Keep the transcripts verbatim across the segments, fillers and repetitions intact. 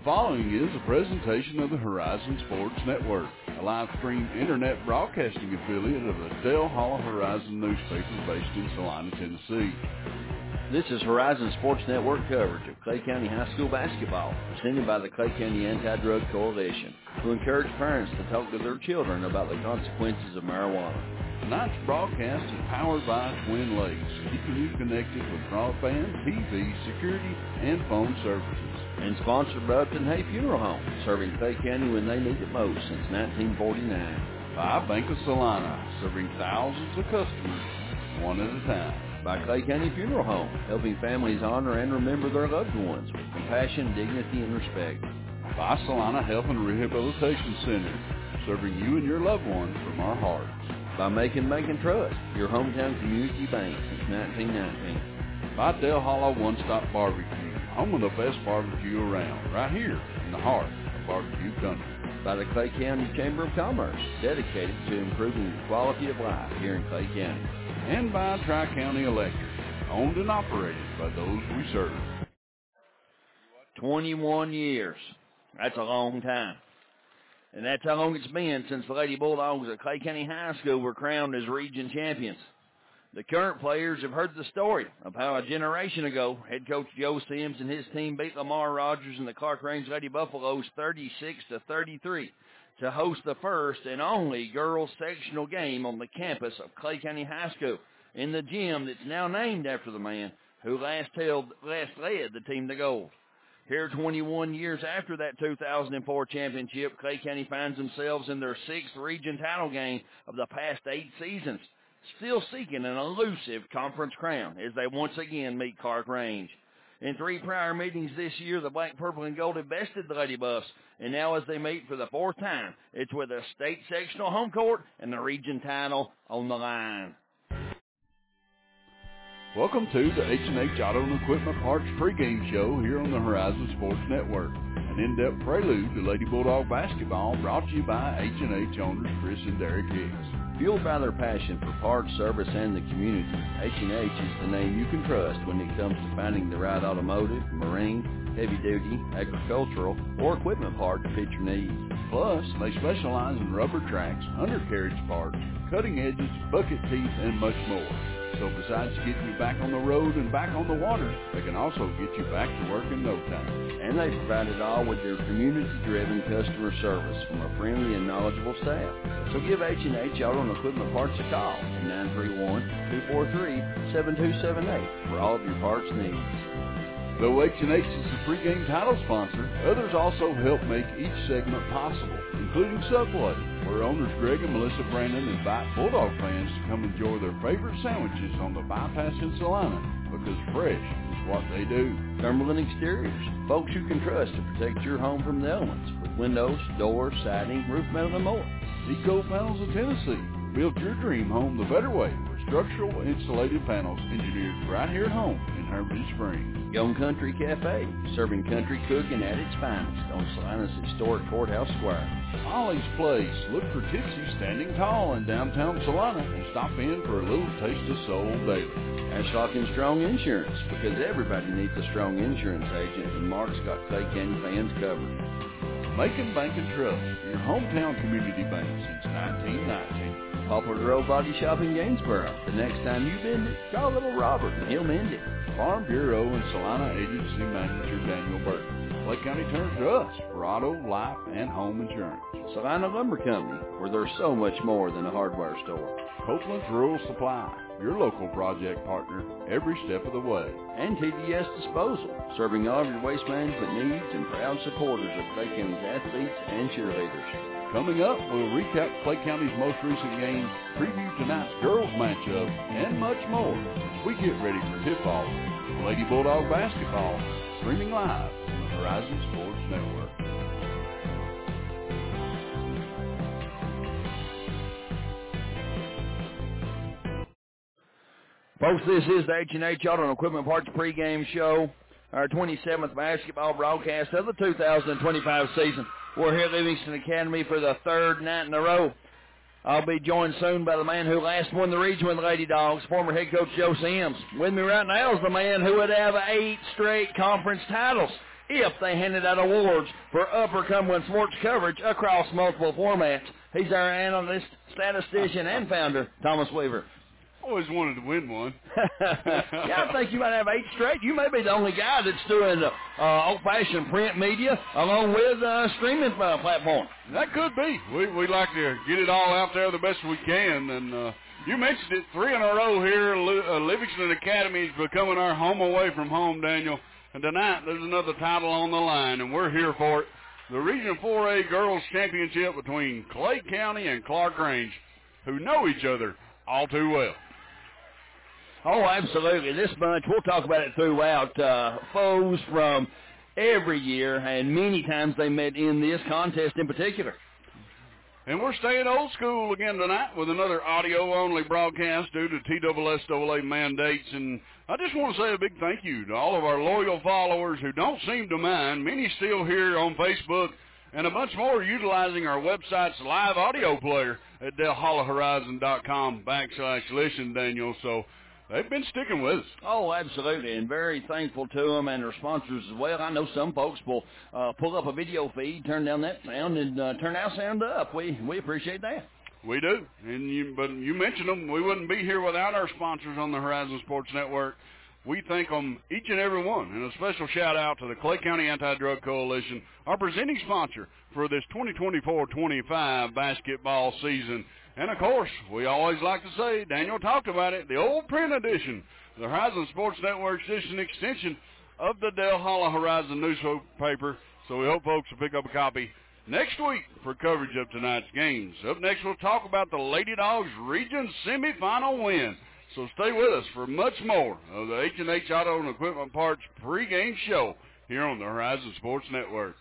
following is a presentation of the Horizon Sports Network, a live-stream internet broadcasting affiliate of the Dale Hollow Horizon newspaper based in Salina, Tennessee. This is Horizon Sports Network coverage of Clay County High School basketball, presented by the Clay County Anti-Drug Coalition, who encourage parents to talk to their children about the consequences of marijuana. Tonight's broadcast is powered by Twin Lakes, keeping you connected with broadband, T V, security, and phone services. And sponsored by Upton Hay Funeral Home, serving Clay County when they need it most since nineteen forty-nine. By Bank of Salina, serving thousands of customers, one at a time. By Clay County Funeral Home, helping families honor and remember their loved ones with compassion, dignity, and respect. By Salina Health and Rehabilitation Center, serving you and your loved ones from our hearts. By Macon Bank and Trust, your hometown community bank since nineteen nineteen. By Dale Hollow One Stop Barbecue, home of the best barbecue around, right here in the heart of barbecue country. By the Clay County Chamber of Commerce, dedicated to improving the quality of life here in Clay County. And by Tri-County Electric, owned and operated by those we serve. twenty-one years. That's a long time. And that's how long it's been since the Lady Bulldogs at Clay County High School were crowned as region champions. The current players have heard the story of how a generation ago, head coach Joe Sims and his team beat Lamar Rogers and the Clark Range Lady Buffaloes thirty-six to thirty-three to host the first and only girls sectional game on the campus of Clay County High School in the gym that's now named after the man who last held, last led the team to gold. Here, twenty-one years after that two thousand four championship, Clay County finds themselves in their sixth region title game of the past eight seasons, still seeking an elusive conference crown as they once again meet Clark Range. In three prior meetings this year, the Black, Purple, and Gold have bested the Lady Buffs, and now as they meet for the fourth time, it's with a state sectional home court and the region title on the line. Welcome to the H and H Auto and Equipment Parts pregame show here on the Horizon Sports Network. An in-depth prelude to Lady Bulldog basketball brought to you by H and H owners Chris and Derek Hicks. Fueled by their passion for parts, service, and the community, H and H is the name you can trust when it comes to finding the right automotive, marine, heavy-duty, agricultural, or equipment part to fit your needs. Plus, they specialize in rubber tracks, undercarriage parts, cutting edges, bucket teeth, and much more. So besides getting you back on the road and back on the water, they can also get you back to work in no time. And they provide it all with their community-driven customer service from a friendly and knowledgeable staff. So give H and H Auto and Equipment Parts a call at nine three one, two four three, seven two seven eight for all of your parts needs. Though H and H is the pregame title sponsor, others also help make each segment possible, including Subway, where owners Greg and Melissa Brandon invite Bulldog fans to come enjoy their favorite sandwiches on the bypass in Salina, because fresh is what they do. Cumberland Exteriors, folks you can trust to protect your home from the elements with windows, doors, siding, roof metal, and more. Eco Panels of Tennessee, build your dream home the better way with structural insulated panels engineered right here at home in Hermitage Springs. Young Country Cafe, serving country cooking at its finest on Salina's historic Courthouse Square. Ollie's Place, look for Tipsy standing tall in downtown Salina and stop in for a little taste of soul daily. Ashlock and Strong Insurance, because everybody needs a strong insurance agent, and Mark's got Clay County fans covered. Macon Bank and Trust, your hometown community bank since nineteen nineteen. Poplar Grove Body Shop in Gainsboro. The next time you bend it, call little Robert and he'll mend it. Farm Bureau and Salina Agency Manager Daniel Burton. Clay County turns to us for auto, life, and home insurance. Salina Lumber Company, where there's so much more than a hardware store. Copeland's Rural Supply, your local project partner every step of the way. And T D S Disposal, serving all of your waste management needs and proud supporters of Clay County's athletes and cheerleaders. Coming up, we'll recap Clay County's most recent game, preview tonight's girls matchup, and much more as we get ready for tip-off of Lady Bulldog basketball, streaming live on the Horizon Sports Network. Folks, this is the H and H Auto and Equipment Parts pregame show, our twenty-seventh basketball broadcast of the two thousand twenty-five season. We're here at Livingston Academy for the third night in a row. I'll be joined soon by the man who last won the region with the Lady Dogs, former head coach Joe Sims. With me right now is the man who would have eight straight conference titles. if they handed out awards for Upper Cumberland sports coverage across multiple formats. He's our analyst, statistician, and founder, Thomas Weaver. Always wanted to win one. Yeah, I think you might have eight straight. You may be the only guy that's doing uh, old-fashioned print media along with uh, streaming uh, platform. That could be. We we like to get it all out there the best we can. And uh, you mentioned it, three in a row here. Uh, Livingston Academy is becoming our home away from home, Daniel. And tonight there's another title on the line, and we're here for it. The Region four A Girls Championship between Clay County and Clark Range, who know each other all too well. Oh, absolutely. This bunch, we'll talk about it throughout, uh, foes from every year, and many times they met in this contest in particular. And we're staying old school again tonight with another audio-only broadcast due to T S S A A mandates. And I just want to say a big thank you to all of our loyal followers who don't seem to mind, many still here on Facebook, and a bunch more utilizing our website's live audio player at delhollahorizon.com backslash listen, Daniel. So they've been sticking with us. Oh, absolutely, and very thankful to them and their sponsors as well. I know some folks will uh, pull up a video feed, turn down that sound, and uh, turn our sound up. We we appreciate that. We do, and you, but you mentioned them. We wouldn't be here without our sponsors on the Horizon Sports Network. We thank them, each and every one, and a special shout-out to the Clay County Anti-Drug Coalition, our presenting sponsor for this twenty twenty-four twenty-five basketball season. And, of course, we always like to say, Daniel talked about it, the old print edition, the Horizon Sports Network is an extension of the Del Holla Horizon newspaper, so we hope folks will pick up a copy next week for coverage of tonight's games. Up next, we'll talk about the Lady Dogs Region semifinal win. So stay with us for much more of the H and H Auto and Equipment Parts pregame show here on the Horizon Sports Network.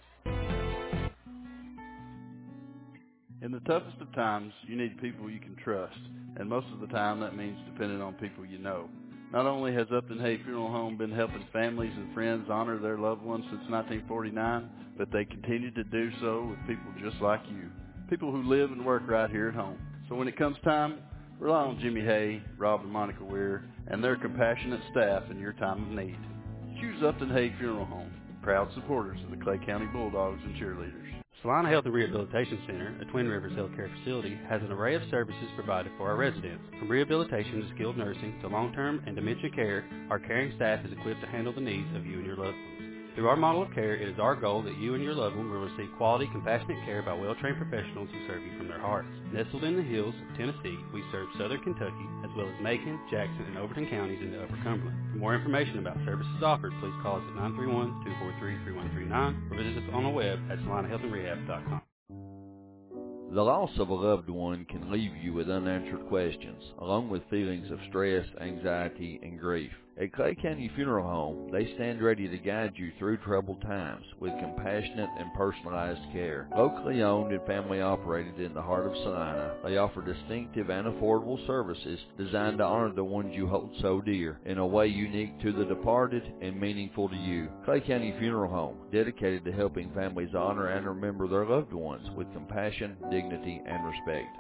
In the toughest of times, you need people you can trust, and most of the time that means depending on people you know. Not only has Upton Hay Funeral Home been helping families and friends honor their loved ones since nineteen forty-nine, but they continue to do so with people just like you, people who live and work right here at home. So when it comes time, rely on Jimmy Hay, Rob and Monica Weir, and their compassionate staff in your time of need. Choose Upton Hay Funeral Home, proud supporters of the Clay County Bulldogs and cheerleaders. Salina Health and Rehabilitation Center, a Twin Rivers healthcare facility, has an array of services provided for our residents. From rehabilitation to skilled nursing to long-term and dementia care, our caring staff is equipped to handle the needs of you and your loved ones. Through our model of care, it is our goal that you and your loved one will receive quality, compassionate care by well-trained professionals who serve you from their hearts. Nestled in the hills of Tennessee, we serve southern Kentucky, as well as Macon, Jackson, and Overton counties into Upper Cumberland. For more information about services offered, please call us at nine three one, two four three, three one three nine or visit us on the web at salina health and rehab dot com. The loss of a loved one can leave you with unanswered questions, along with feelings of stress, anxiety, and grief. At Clay County Funeral Home, they stand ready to guide you through troubled times with compassionate and personalized care. Locally owned and family operated in the heart of Salina, they offer distinctive and affordable services designed to honor the ones you hold so dear in a way unique to the departed and meaningful to you. Clay County Funeral Home, dedicated to helping families honor and remember their loved ones with compassion, dignity, and respect.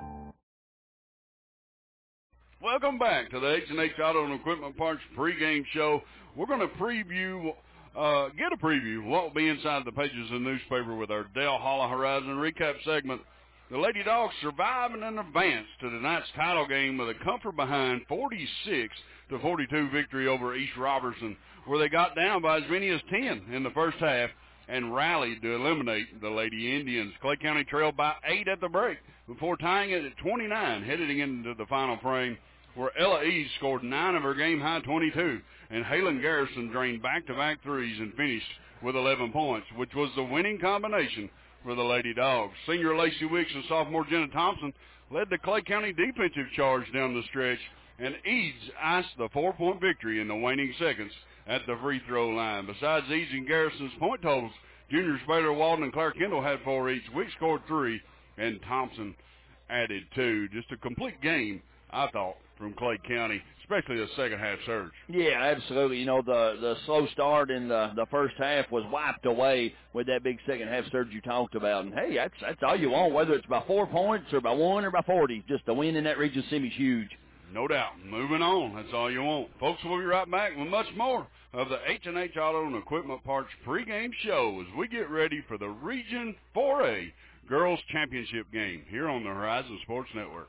Welcome back to the H and H Auto and Equipment Parts pregame show. We're going to preview, uh, get a preview of what will be inside the pages of the newspaper with our Del Holla Horizon recap segment. The Lady Dogs surviving and advanced to tonight's title game with a comfort behind forty-six to forty-two victory over East Robertson, where they got down by as many as ten in the first half and rallied to eliminate the Lady Indians. Clay County trailed by eight at the break before tying it at twenty-nine, heading into the final frame, where Ella Eads scored nine of her game-high twenty-two, and Halen Garrison drained back-to-back threes and finished with eleven points, which was the winning combination for the Lady Dogs. Senior Lacey Wicks and sophomore Jenna Thompson led the Clay County defensive charge down the stretch, and Eads iced the four-point victory in the waning seconds at the free throw line. Besides Eads and Garrison's point totals, juniors Baylor Walden and Claire Kendall had four each. Wicks scored three, and Thompson added two. Just a complete game, I thought, from Clay County, especially the second half surge. Yeah, absolutely. You know, the the slow start in the, the first half was wiped away with that big second half surge you talked about. And, hey, that's that's all you want, whether it's by four points or by one or by forty. Just the win in that region semi is huge. No doubt. Moving on. That's all you want. Folks, we'll be right back with much more of the H and H Auto and Equipment Parts pregame show as we get ready for the Region four A Girls Championship game here on the Horizon Sports Network.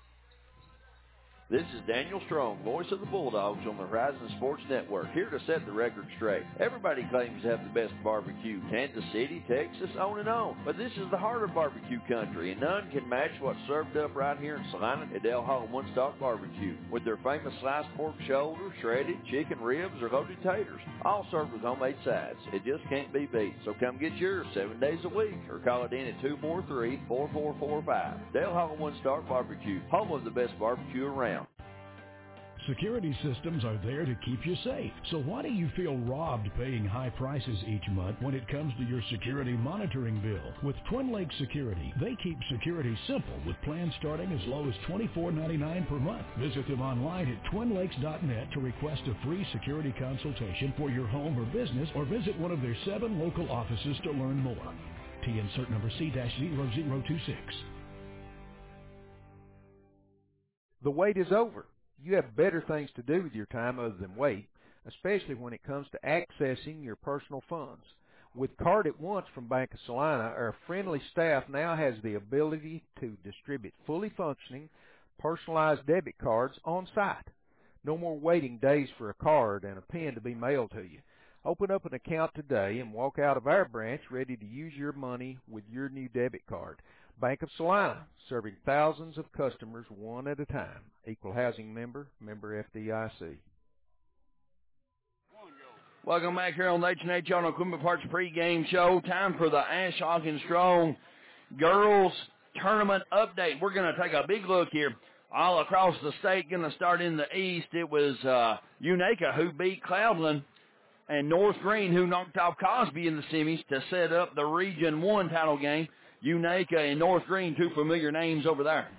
This is Daniel Strong, voice of the Bulldogs on the Horizon Sports Network, here to set the record straight. Everybody claims to have the best barbecue, Kansas City, Texas, on and on. But this is the heart of barbecue country, and none can match what's served up right here in Salina at Del Hall One Stock Barbecue, with their famous sliced pork shoulder, shredded chicken ribs, or loaded taters, all served with homemade sides. It just can't be beat. So come get yours seven days a week, or call it in at two four three, four four four five. Del Hall One Stock Barbecue, home of the best barbecue around. Security systems are there to keep you safe. So why do you feel robbed paying high prices each month when it comes to your security monitoring bill? With Twin Lakes Security, they keep security simple with plans starting as low as twenty-four ninety-nine per month. Visit them online at twin lakes dot net to request a free security consultation for your home or business, or visit one of their seven local offices to learn more. T insert number C zero zero two six. The wait is over. You have better things to do with your time other than wait, especially when it comes to accessing your personal funds. With Card at Once from Bank of Salina, our friendly staff now has the ability to distribute fully functioning, personalized debit cards on site. No more waiting days for a card and a pen to be mailed to you. Open up an account today and walk out of our branch ready to use your money with your new debit card. Bank of Salina, serving thousands of customers one at a time. Equal housing member, member F D I C. Welcome back here on the H and H Auto Equipment Parts pregame show. Time for the Ashhawk Strong Girls Tournament update. We're going to take a big look here all across the state. Going to start in the east. It was uh, Unaka who beat Cloudland, and North Green who knocked off Cosby in the semis to set up the Region one title game. Unaka and North Green, two familiar names over there.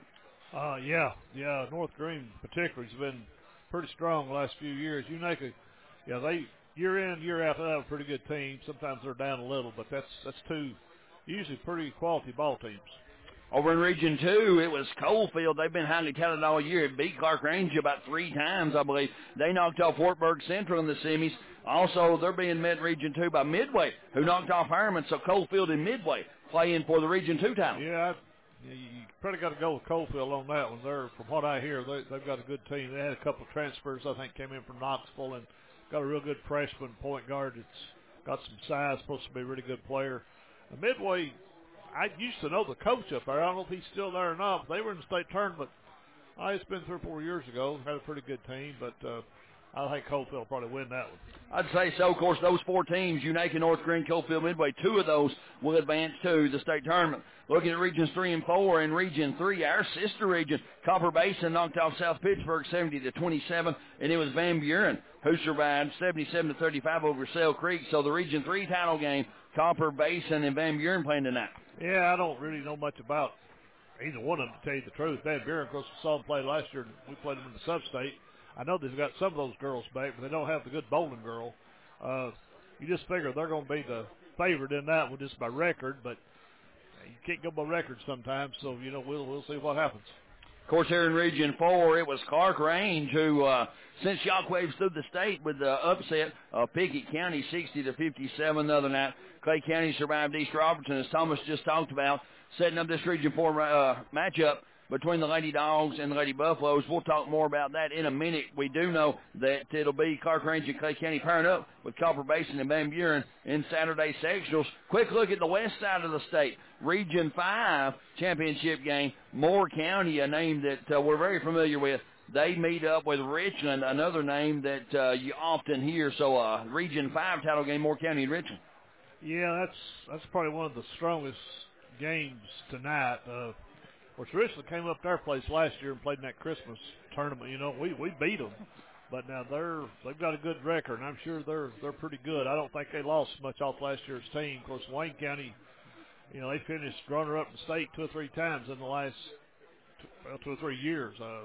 Uh, yeah, yeah. North Green particularly has been pretty strong the last few years. Unaka, yeah, they year in, year out, they have a pretty good team. Sometimes they're down a little, but that's that's two usually pretty quality ball teams. Over in Region two, it was Coalfield. They've been highly touted all year. It beat Clark Range about three times, I believe. They knocked off Wartburg Central in the semis. Also, they're being met in Region two by Midway, who knocked off Harriman. So Coalfield and Midway playing for the Region two title. Yeah, I, you probably got to go with Coalfield on that one. They're, from what I hear, they, they've got a good team. They had a couple of transfers, I think, came in from Knoxville, and got a real good freshman point guard that's got some size, supposed to be a really good player. Uh, Midway, I used to know the coach up there. I don't know if he's still there or not, but they were in the state tournament. Oh, it's been three or four years ago. Had a pretty good team, but uh, I think Coalfield will probably win that one. I'd say so. Of course, those four teams, Unaka, North Green, Coalfield, Midway, two of those will advance to the state tournament. Looking at Regions three and four, in Region three, our sister region, Copper Basin knocked off South Pittsburgh seventy to twenty-seven, and it was Van Buren who survived seventy-seven to thirty-five over Sale Creek. So the Region three title game, Copper Basin and Van Buren playing tonight. Yeah, I don't really know much about either one of them, to tell you the truth. Van Buren, of course, we saw them play last year, and we played them in the sub-state. I know they've got some of those girls back, but they don't have the good bowling girl. Uh, you just figure they're going to be the favorite in that one just by record, but you can't go by record sometimes, so, you know, we'll we'll see what happens. Of course, here in Region four, it was Clark Range who uh, sent shockwaves through the state with the upset of Pickett County sixty to fifty-seven the other night. Clay County survived East Robertson, as Thomas just talked about, setting up this Region four uh, matchup between the Lady Dogs and the Lady Buffaloes. We'll talk more about that in a minute. We do know that it'll be Clark Range and Clay County pairing up with Copper Basin and Van Buren in Saturday sectionals. Quick look at the west side of the state. Region five championship game. Moore County, a name that uh, we're very familiar with. They meet up with Richland, another name that uh, you often hear. So uh, Region five title game, Moore County and Richland. Yeah, that's that's probably one of the strongest games tonight. Uh, Of course, Richland came up to our place last year and played in that Christmas tournament. You know, we, we beat them, but now they're they've got a good record, and I'm sure they're they're pretty good. I don't think they lost much off last year's team. Of course, Wayne County, you know, they finished runner-up in the state two or three times in the last two, well, two or three years. Uh,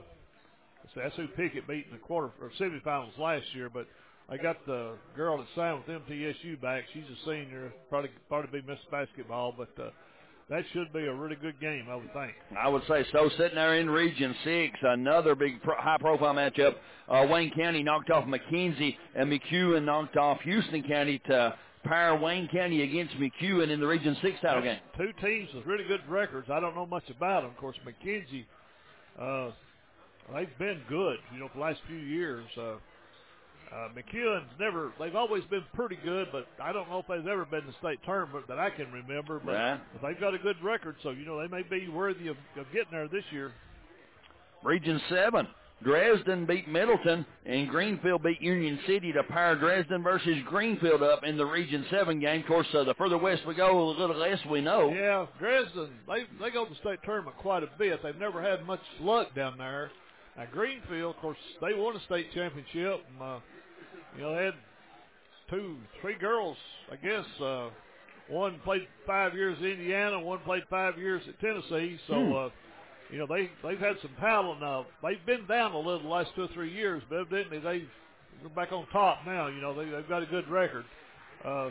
so that's who Pickett beat in the quarter or semifinals last year. But I got the girl that signed with M T S U back. She's a senior, probably probably be Miss Basketball, but. Uh, that should be a really good game, I would think. I would say so. Sitting there in Region six, another big pro- high-profile matchup. Uh, Wayne County knocked off McKenzie, and McEwen knocked off Houston County to pair Wayne County against McEwen in the Region six title game. Two teams with really good records. I don't know much about them. Of course, McKenzie, uh, they've been good, you know, for the last few years. Uh, uh, McEwen's never, they've always been pretty good, but I don't know if they've ever been in the state tournament that I can remember. But, right. but they've got a good record, so, you know, they may be worthy of, of getting there this year. Region seven. Dresden beat Middleton, and Greenfield beat Union City to pair Dresden versus Greenfield up in the Region seven game. Of course, uh, the further west we go, a little less we know. Yeah, Dresden, they they go to the state tournament quite a bit. They've never had much luck down there. Now, Greenfield, of course, they won a state championship. And, uh, you know, they had two, three girls, I guess. Uh, one played five years at Indiana, one played five years at Tennessee. So, hmm. uh, you know, they, they've had some talent now. They've been down a little the last two or three years, but evidently they've, they're back on top now. You know, they, they've got a good record. Uh,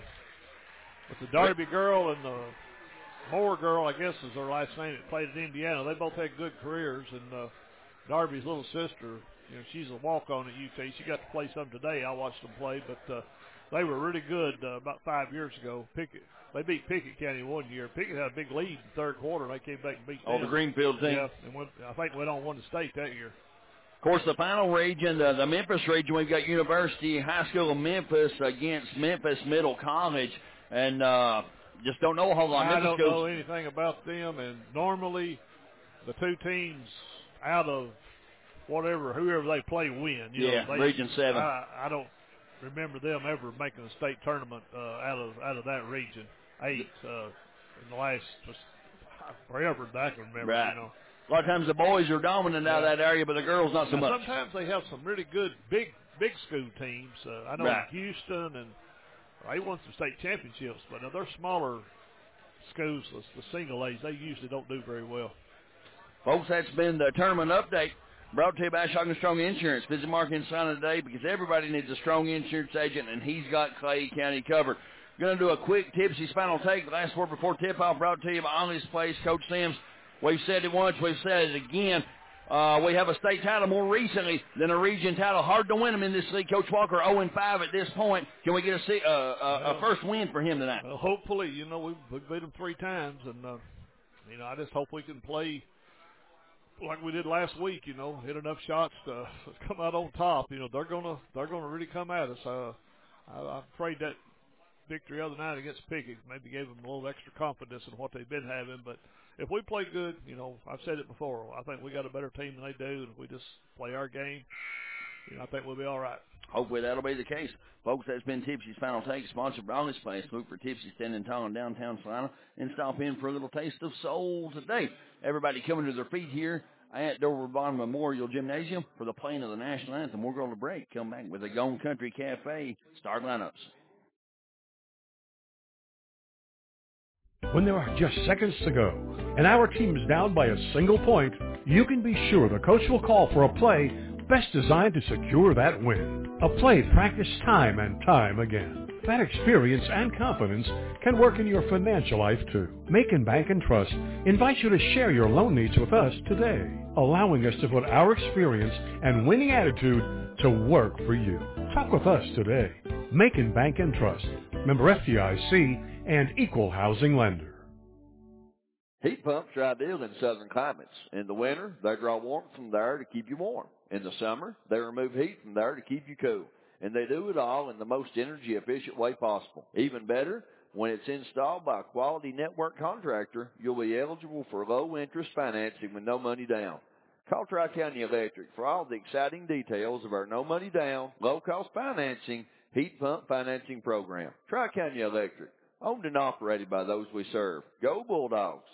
but the Darby girl and the Moore girl, I guess is her last name, that played at Indiana, they both had good careers. And uh, Darby's little sister, you know, she's a walk-on at U T. She got to play some today. I watched them play, but uh, they were really good uh, about five years ago. Pickett. They beat Pickett County one year. Pickett had a big lead in the third quarter. They came back and beat them. Oh, the Greenfield team. Yeah, and went, I think went on won the state that year. Of course, the final region, the, the Memphis region, we've got University High School of Memphis against Memphis Middle College, and uh, just don't know how long. I Memphis don't goes. know anything about them, and normally the two teams out of whatever, whoever they play win. You yeah, know, they, Region seven. I, I don't remember them ever making a state tournament uh, out of out of that region. Eight uh, in the last just forever that I can remember. Right. You know, a lot of times the boys are dominant out of that area, but the girls not so now, much. sometimes they have some really good big big school teams. Uh, I know right. Houston and they won some state championships, but now they're smaller schools, the, the single A's. They usually don't do very well. Folks, that's been the tournament update. Brought to you by Shotgun Strong Insurance. Visit Mark Insana today because everybody needs a strong insurance agent, and he's got Clay County covered. Going to do a quick Tipsy's final take. The last word before tip-off brought to you by Ollie's Place. Coach Sims, we've said it once, we've said it again. Uh, we have a state title more recently than a region title. Hard to win them in this league. Coach Walker oh and five at this point. Can we get a, uh, a, a first win for him tonight? Well, hopefully, you know, we've, we've beat them three times, and, uh, you know, I just hope we can play like we did last week, you know, hit enough shots to come out on top. You know, they're gonna they're gonna really come at us. Uh, I, I'm afraid that victory the other night against Pickett maybe gave them a little extra confidence in what they've been having. But if we play good, you know, I've said it before, I think we got a better team than they do, and if we just play our game, you know, I think we'll be all right. Hopefully that'll be the case. Folks, that's been Tipsy's Final Take, sponsored by Ollie's Place. Look for Tipsy standing tall in downtown Salina and stop in for a little taste of soul today. Everybody coming to their feet here at Dover Bond Memorial Gymnasium for the playing of the national anthem. We're going to break. Come back with the Gone Country Cafe start lineups. When there are just seconds to go and our team is down by a single point, you can be sure the coach will call for a play best designed to secure that win. A play practiced time and time again. That experience and confidence can work in your financial life too. Macon Bank and Trust invites you to share your loan needs with us today, allowing us to put our experience and winning attitude to work for you. Talk with us today. Macon Bank and Trust, member F D I C and equal housing lender. Heat pumps are ideal in southern climates. In the winter, they draw warmth from the air to keep you warm. In the summer, they remove heat from the air to keep you cool. And they do it all in the most energy-efficient way possible. Even better, when it's installed by a quality network contractor, you'll be eligible for low-interest financing with no money down. Call Tri-County Electric for all the exciting details of our no-money-down, low-cost financing heat pump financing program. Tri-County Electric, owned and operated by those we serve. Go Bulldogs!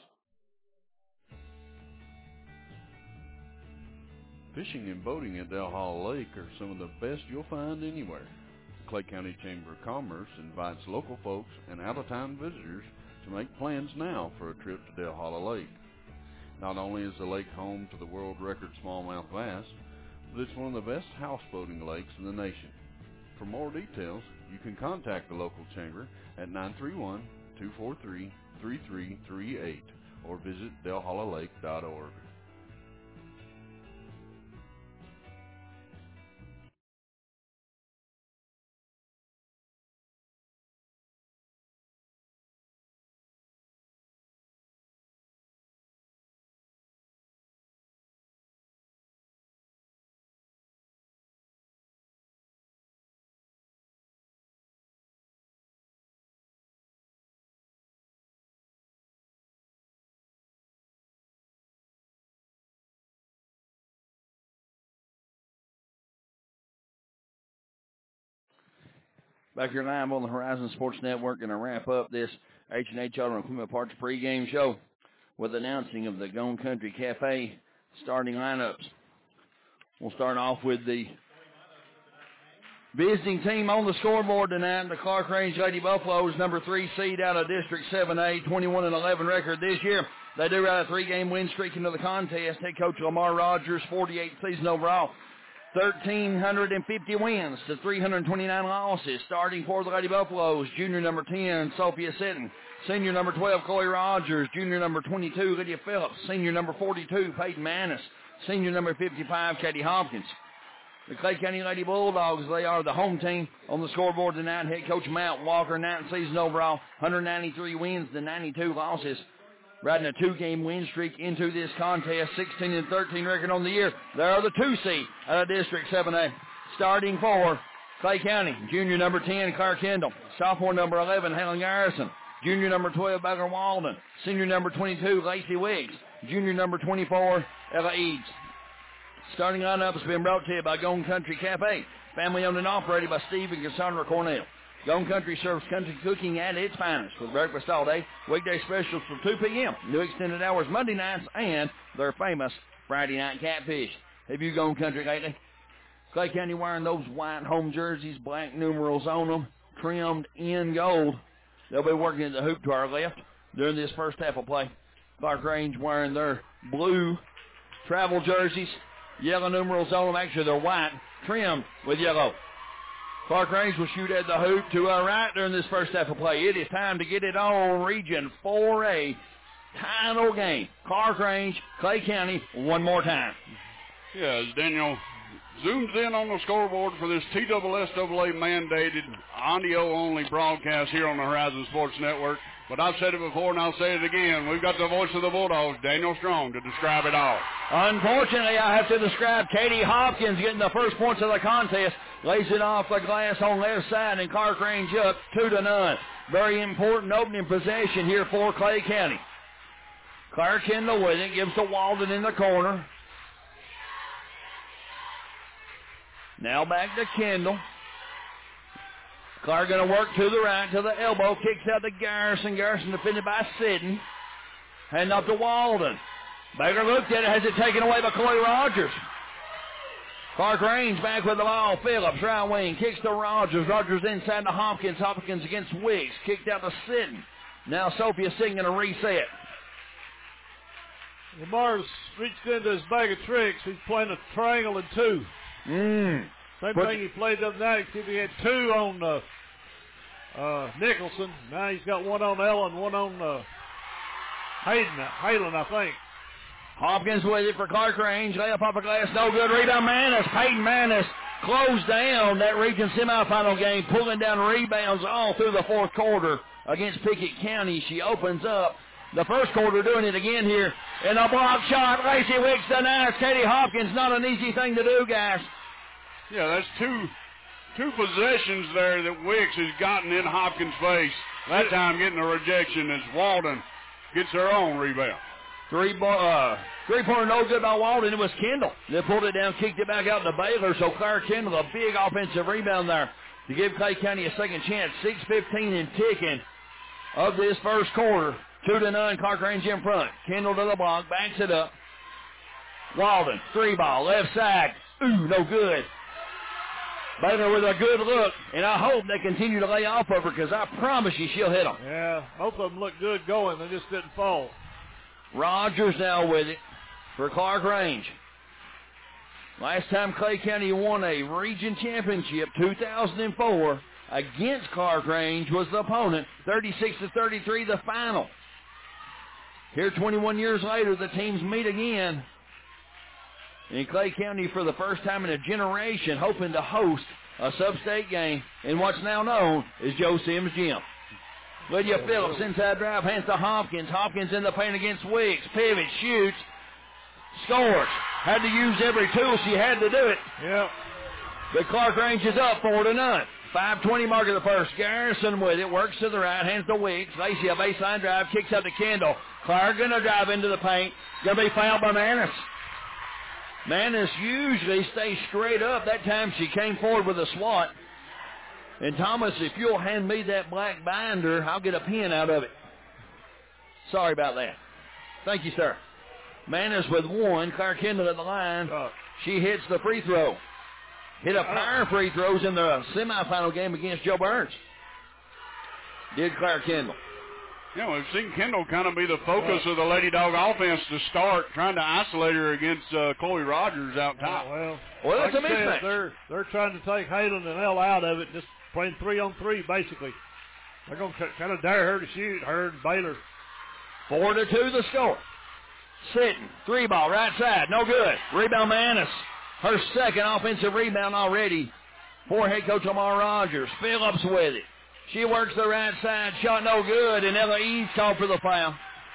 Fishing and boating at Dale Hall Lake are some of the best you'll find anywhere. The Clay County Chamber of Commerce invites local folks and out-of-town visitors to make plans now for a trip to Dale Hall Lake. Not only is the lake home to the world record smallmouth bass, but it's one of the best houseboating lakes in the nation. For more details, you can contact the local chamber at nine three one, two four three, three three three eight or visit Delholla Lake dot org. Back here live on the Horizon Sports Network, going to wrap up this H and H Auto Equipment Parts pregame show with announcing of the Gone Country Cafe starting lineups. We'll start off with the visiting team on the scoreboard tonight, the Clark Range Lady Buffaloes, number three seed out of District seven A, twenty-one and eleven record this year. They do ride a three-game win streak into the contest. Head coach Lamar Rogers, forty-eight season overall. one thousand three hundred fifty wins to three hundred twenty-nine losses. Starting for the Lady Buffaloes, junior number ten, Sophia Sitton. Senior number twelve, Chloe Rogers. Junior number twenty-two, Lydia Phillips. Senior number forty-two, Peyton Manis. Senior number fifty-five, Katie Hopkins. The Clay County Lady Bulldogs, they are the home team on the scoreboard tonight. Head coach Matt Walker, ninth season overall, one hundred ninety-three wins to ninety-two losses. Riding a two-game win streak into this contest, sixteen and thirteen record on the year. They are the two seed out of District seven A. Starting for Clay County, junior number ten, Claire Kendall. Sophomore number eleven, Helen Garrison. Junior number twelve, Bagger Walden. Senior number twenty-two, Lacey Wiggs. Junior number twenty-four, Ella Eads. Starting lineup has been brought to you by Gone Country Cafe, family owned and operated by Steve and Cassandra Cornell. Gone Country serves country cooking at its finest with breakfast all day, weekday specials from two p.m., new extended hours Monday nights, and their famous Friday night catfish. Have you gone country lately? Clay County wearing those white home jerseys, black numerals on them, trimmed in gold. They'll be working at the hoop to our left during this first half of play. Clark Range wearing their blue travel jerseys, yellow numerals on them. Actually, they're white, trimmed with yellow. Clark Range will shoot at the hoop to our right during this first half of play. It is time to get it on Region four A title game. Clark Range, Clay County, one more time. Yeah, as Daniel zooms in on the scoreboard for this T S S A A mandated audio-only broadcast here on the Horizon Sports Network. But I've said it before and I'll say it again. We've got the voice of the Bulldogs, Daniel Strong, to describe it all. Unfortunately, I have to describe Katie Hopkins getting the first points of the contest. Lays it off the glass on left side and Clark Range up two to none. Very important opening possession here for Clay County. Claire Kendall with it, gives to Walden in the corner. Now back to Kendall. Clark going to work to the right, to the elbow, kicks out to Garrison. Garrison defended by Sidden. Hand off to Walden. Baker looked at it, has it taken away by Chloe Rogers. Clark Range back with the ball. Phillips, right wing, kicks to Rogers. Rogers inside to Hopkins. Hopkins against Wiggs. Kicked out to Sidden. Now Sophia Singh a reset. Lamar's reached into his bag of tricks. He's playing a triangle and two. Mm. Same Put thing he played the other night, except he had two on uh, uh, Nicholson. Now he's got one on Ellen, one on uh, Hayden, Halen, I think. Hopkins with it for Clark Range. Layup off the glass, no good. Rebound Manis. Peyton Manis closed down that region semifinal game, pulling down rebounds all through the fourth quarter against Pickett County. She opens up the first quarter, doing it again here in a block shot. Lacey Wicks denies Katie Hopkins. Not an easy thing to do, guys. Yeah, that's two two possessions there that Wicks has gotten in Hopkins' face. That time getting a rejection as Walden gets her own rebound. Three uh, three-pointer no good by Walden. It was Kendall that pulled it down, kicked it back out to Baylor. So Claire Kendall, a big offensive rebound there to give Clay County a second chance. six fifteen and ticking of this first quarter. Two to none, Clark Range in front. Kendall to the block, backs it up. Walden, three ball, left side. Ooh, no good. Baylor with a good look, and I hope they continue to lay off of her because I promise you she'll hit them. Yeah, both of them look good going. They just didn't fall. Rogers now with it for Clark Range. Last time Clay County won a region championship, two thousand four, against Clark Range was the opponent, thirty-six to thirty-three the final. Here twenty-one years later, the teams meet again in Clay County for the first time in a generation, hoping to host a sub-state game in what's now known as Joe Sims Gym. Lydia Phillips, inside drive, hands to Hopkins. Hopkins in the paint against Wicks. Pivot, shoots, scores. Had to use every tool she had to do it. Yep. But Clark-Range is up four to none. five twenty mark of the first. Garrison with it. Works to the right. Hands to Wicks. Lacey, a baseline drive. Kicks out to Kendall. Clark going to drive into the paint. Going to be fouled by Manis. Manis usually stays straight up. That time she came forward with a swat. And Thomas, if you'll hand me that black binder, I'll get a pen out of it. Sorry about that. Thank you, sir. Manis with one. Claire Kendall at the line. She hits the free throw. Hit a pair of free throws in the semifinal game against Joe Burns. Did Claire Kendall. Yeah, we've seen Kendall kind of be the focus of the Lady Dog offense to start, trying to isolate her against uh, Chloe Rogers out top. Oh, well, well, that's like a mismatch. They're, they're trying to take Hayden and Elle out of it, just playing three on three, basically. They're going to kind of dare her to shoot, her and Baylor. Four to two the score. Sitting, three ball, right side, no good. Rebound Manis. Her second offensive rebound already for head coach Lamar Rogers. Phillips with it. She works the right side, shot no good, and Ella Eads called for the foul.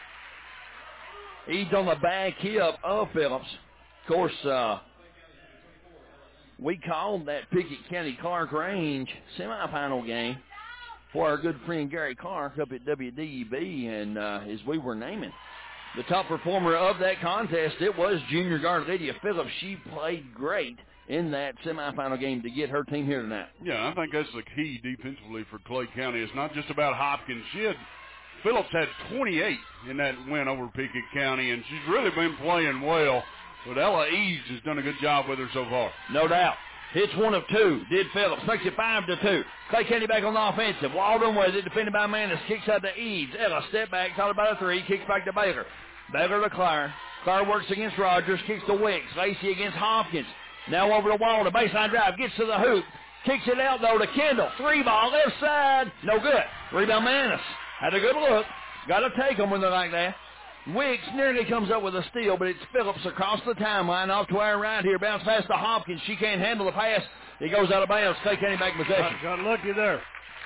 Eads on the back hip of Phillips. Of course, uh, we called that Pickett County Clark-Range semifinal game for our good friend Gary Clark up at W D E B, and uh, as we were naming the top performer of that contest, it was junior guard Lydia Phillips. She played great in that semifinal game to get her team here tonight. Yeah, I think that's the key defensively for Clay County. It's not just about Hopkins. She had, Phillips had twenty-eight in that win over Pickett County, and she's really been playing well. But Ella Eads has done a good job with her so far. No doubt. Hits one of two. Did Phillips. Makes it five to two. Clay County back on the offensive. Walden with it, defended by Manis. Kicks out to Eads. Ella step back, caught about a three. Kicks back to Baylor. Baylor to Clare. Clare works against Rogers. Kicks to Wicks. Lacey against Hopkins. Now over to Walden. Baseline drive. Gets to the hoop. Kicks it out, though, to Kendall. Three ball, left side. No good. Rebound Manis. Had a good look. Got to take them when they're like that. Wicks nearly comes up with a steal, but it's Phillips across the timeline off to our right here. Bounce pass to Hopkins. She can't handle the pass. It goes out of bounds. Clay County back in possession. Got lucky there.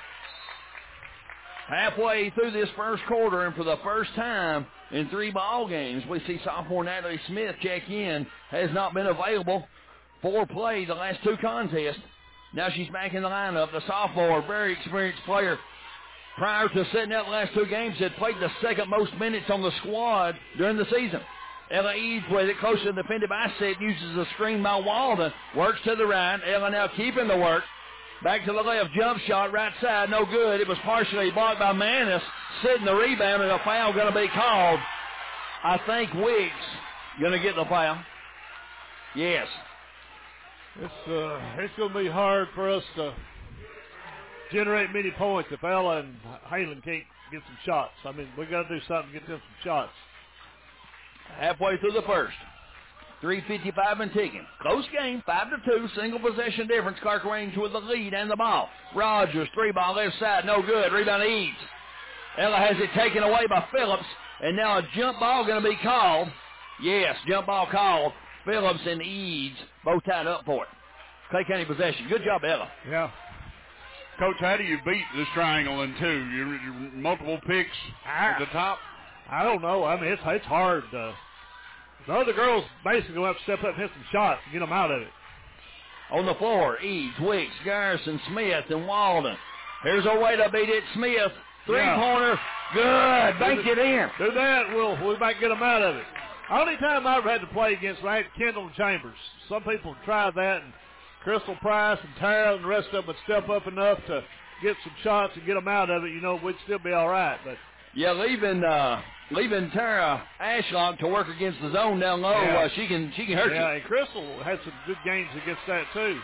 Halfway through this first quarter, and for the first time in three ball games, we see sophomore Natalie Smith check in. Has not been available for play the last two contests. Now she's back in the lineup. The sophomore, very experienced player. Prior to setting out the last two games, had played the second most minutes on the squad during the season. Ella Eads with it, close to the defended by Set, uses a screen by Walden. Works to the right. Ella now keeping the work. Back to the left, jump shot, right side, no good. It was partially blocked by Manis. Sitting the rebound, and a foul going to be called. I think Wicks going to get the foul. Yes. It's uh, it's going to be hard for us to generate many points if Ella and Halen can't get some shots. I mean, we got to do something to get them some shots. Halfway through the first. three fifty-five and ticking. Close game, five to two, single possession difference. Clark-Range with the lead and the ball. Rogers, three ball left side, no good. Rebound Eads. Ella has it taken away by Phillips, and now a jump ball going to be called. Yes, jump ball called. Phillips and Eads both tied up for it. Clay County possession. Good job, Ella. Yeah. Coach, how do you beat this triangle in two? You, you multiple picks I, at the top? I don't know. I mean, it's it's hard. Uh, the other girls basically will have to step up and hit some shots and get them out of it. On the floor, Eads, Wicks, Garrison, Smith, and Walden. Here's a way to beat it. Smith, three-pointer, yeah. Good. Bank it in. Do that, we'll, we might get them out of it. Only time I've had to play against like Kendall and Chambers. Some people try that, and Crystal Price and Tara and the rest of them would step up enough to get some shots and get them out of it. You know, we'd still be all right. But yeah, leaving uh, leaving Tara Ashlock to work against the zone down low, yeah. uh, she can she can hurt yeah, you. And Crystal had some good games against that too.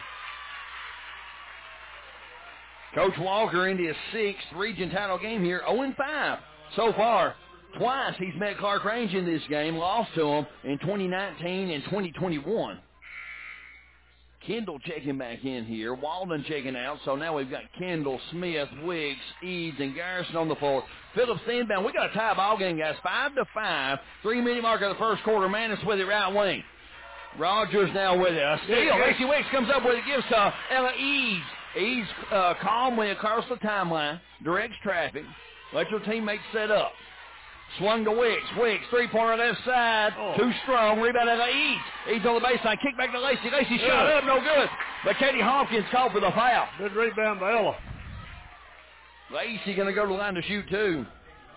Coach Walker into his sixth region title game here, oh and five so far. Twice he's met Clark-Range in this game, lost to them in twenty nineteen and twenty twenty-one. Kendall checking back in here. Walden checking out. So now we've got Kendall, Smith, Wiggs, Eads, and Garrison on the floor. Phillips inbound. We got a tie ball game, guys. Five to five. Three-minute mark of the first quarter. Manis with it right wing. Rogers now with it. A steal. Lacey Wiggs comes up with it. Gives to Ella Eads. Eads uh, calmly across the timeline. Directs traffic. Let your teammates set up. Swung to Wiggs. Wiggs, three-pointer left side. Oh. Too strong. Rebound out of Eads. Eads on the baseline. Kick back to Lacey. Lacey yeah. shot up. No good. But Katie Hopkins called for the foul. Good rebound by Ella. Lacey going to go to the line to shoot, too.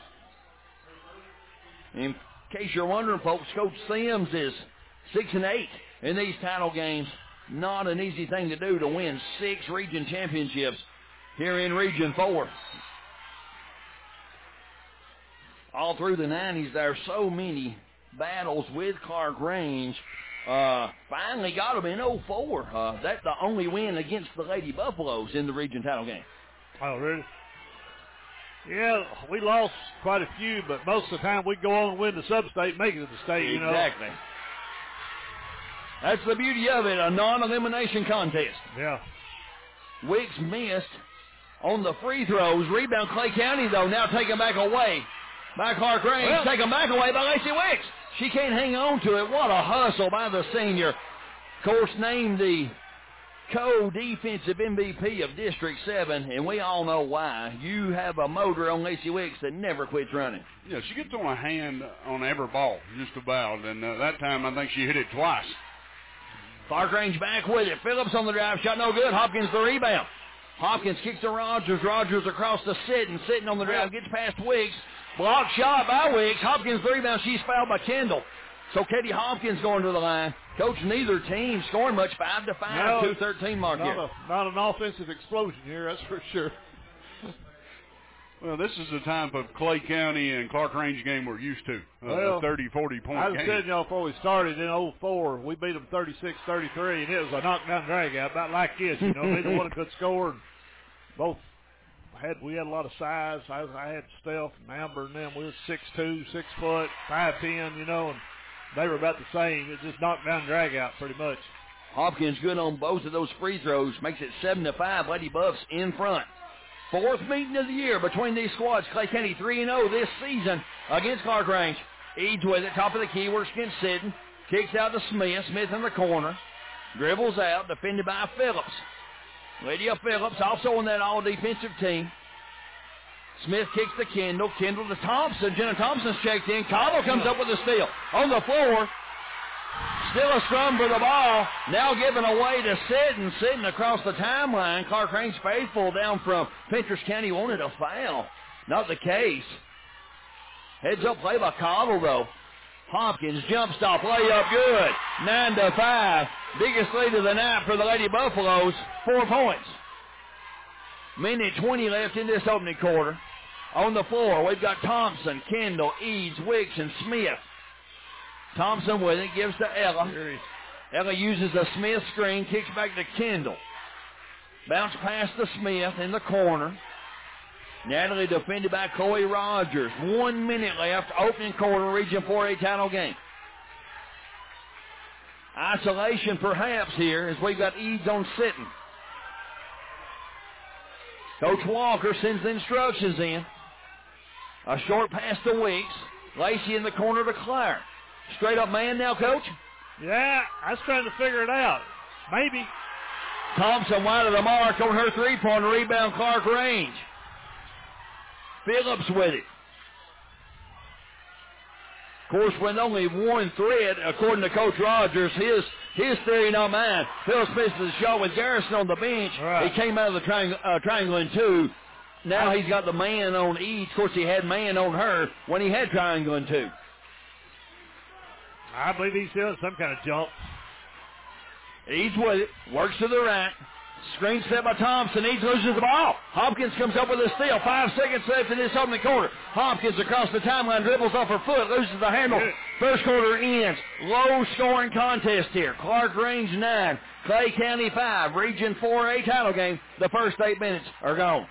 In case you're wondering, folks, Coach Sims is six and eight in these title games. Not an easy thing to do to win six region championships here in Region four. All through the nineties, there are so many battles with Clark Range. Uh, finally got them in oh four. Uh, that's the only win against the Lady Buffaloes in the region title game. Oh, really? Yeah, we lost quite a few, but most of the time we go on and win the sub-state, make it to the state, you know. Exactly. That's the beauty of it, a non-elimination contest. Yeah. Wiggs missed on the free throws. Rebound Clay County, though, now taken back away by Clark Range. Well, taken back away by Lacey Wiggs. She can't hang on to it. What a hustle by the senior. Of course, named the co-defensive M V P of District seven, and we all know why. You have a motor on Lacey Wiggs that never quits running. Yeah, she gets on a hand on every ball, just about, and uh, that time I think she hit it twice. Clark Range back with it. Phillips on the drive shot, no good. Hopkins the rebound. Hopkins kicks to Rogers. Rogers across the Sitton. Sitton on the drive, gets past Wiggs. Blocked shot by Wiggs. Hopkins the rebound. She's fouled by Kendall. So Katie Hopkins going to the line. Coach, neither team scoring much. Five to five, no, two thirteen mark not here. A, not an offensive explosion here, that's for sure. Well, this is the type of Clay County and Clark Range game we're used to. Uh, well, a thirty, forty point I was game. telling y'all before we started in oh four, we beat them thirty-six thirty-three, and it was a knockdown drag-out, about like this, you know. Neither one could score, and both had we had a lot of size. I, I had Steph and Amber and them. We were six two, six foot, five ten, you know, and they were about the same. It just knocked down drag out pretty much. Hopkins good on both of those free throws. Makes it seven to five. Lady Buffs in front. Fourth meeting of the year between these squads. Clay County three and oh this season against Clark Range. Eads with it. Top of the key. Works against Sitton. Kicks out to Smith. Smith in the corner. Dribbles out. Defended by Phillips. Lydia Phillips also on that all-defensive team. Smith kicks to Kendall. Kendall to Thompson. Jenna Thompson's checked in. Cobble comes up with a steal. On the floor. Still a scrum for the ball. Now given away to Sitton. Sitton across the timeline. Clark Range faithful down from Fentress County wanted a foul. Not the case. Heads up play by Cobble, though. Hopkins jump stop layup good. Nine to five. Biggest lead of the night for the Lady Buffaloes. Four points. Minute twenty left in this opening quarter. On the floor, we've got Thompson, Kendall, Eads, Wiggs, and Smith. Thompson with it, gives to Ella. Ella uses a Smith screen, kicks back to Kendall. Bounce past to Smith in the corner. Natalie defended by Chloe Rogers. One minute left, opening quarter, Region four A title game. Isolation perhaps here as we've got Eads on Sitton. Coach Walker sends the instructions in. A short pass to Weeks. Lacey in the corner to Clark. Straight up man now, Coach? Yeah, I was trying to figure it out. Maybe. Thompson wide of the mark on her three-pointer. Rebound Clark Range. Phillips with it. Of course, with only one threat, according to Coach Rogers, his his theory, not mine. Phillips misses the shot with Garrison on the bench. Right. He came out of the triangle, uh, triangle in two. Now he's got the man on Eads. Of course, he had man on her when he had triangle in two. I believe he's doing some kind of jump. Eads with it. Works to the right. Screen set by Thompson. Eads loses the ball. Hopkins comes up with a steal. Five seconds left in this opening quarter. Hopkins across the timeline, dribbles off her foot, loses the handle. Good. First quarter ends. Low scoring contest here. Clark Range nine, Clay County five. Region four A title game. The first eight minutes are gone.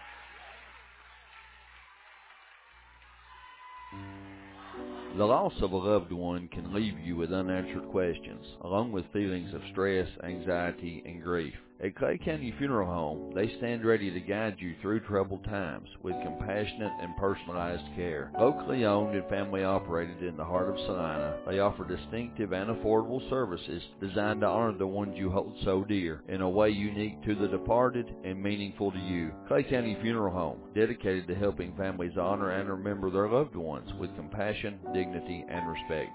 The loss of a loved one can leave you with unanswered questions, along with feelings of stress, anxiety, and grief. At Clay County Funeral Home, they stand ready to guide you through troubled times with compassionate and personalized care. Locally owned and family operated in the heart of Salina, they offer distinctive and affordable services designed to honor the ones you hold so dear in a way unique to the departed and meaningful to you. Clay County Funeral Home, dedicated to helping families honor and remember their loved ones with compassion, dignity, and respect.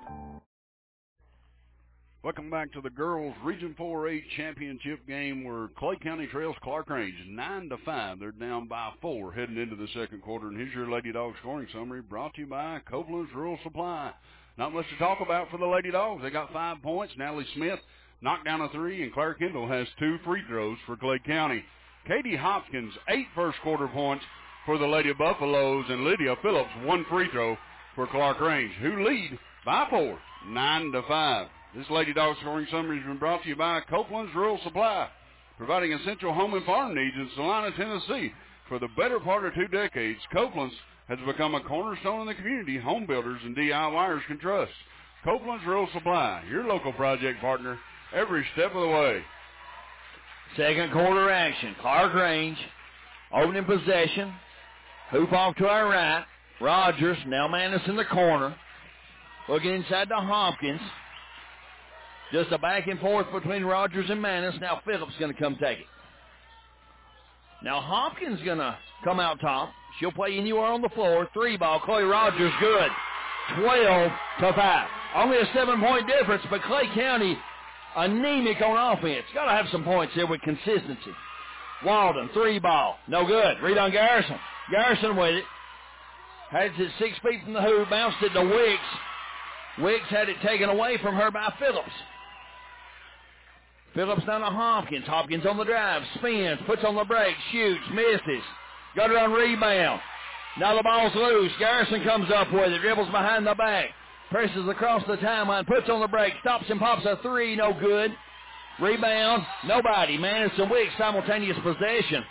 Welcome back to the girls' Region four A championship game where Clay County trails Clark-Range nine to five. They're down by four heading into the second quarter. And here's your Lady Dog scoring summary brought to you by Copeland's Rural Supply. Not much to talk about for the Lady Dogs. They got five points. Natalie Smith knocked down a three, and Claire Kendall has two free throws for Clay County. Katie Hopkins, eight first quarter points for the Lady Buffaloes, and Lydia Phillips, one free throw for Clark-Range, who lead by four, nine to five. This Lady Dog scoring summary has been brought to you by Copeland's Rural Supply, providing essential home and farm needs in Salina, Tennessee. For the better part of two decades, Copeland's has become a cornerstone in the community home builders and D I Yers can trust. Copeland's Rural Supply, your local project partner, every step of the way. Second quarter action. Clark-Range, opening possession. Hoop off to our right. Rogers, now Manis in the corner. Looking inside to Hopkins. Just a back and forth between Rogers and Manis. Now Phillips going to come take it. Now Hopkins going to come out top. She'll play anywhere on the floor. Three ball. Chloe Rogers good. twelve to five. Only a seven-point difference, but Clay County anemic on offense. Got to have some points here with consistency. Walden, three ball. No good. Read on Garrison. Garrison with it. Had it six feet from the hoop. Bounced it to Wicks. Wicks had it taken away from her by Phillips. Phillips down to Hopkins. Hopkins on the drive. Spins. Puts on the break. Shoots. Misses. Got it on rebound. Now the ball's loose. Garrison comes up with it. Dribbles behind the back. Presses across the timeline. Puts on the break. Stops and pops a three. No good. Rebound. Nobody. Manis and Wicks simultaneous possession.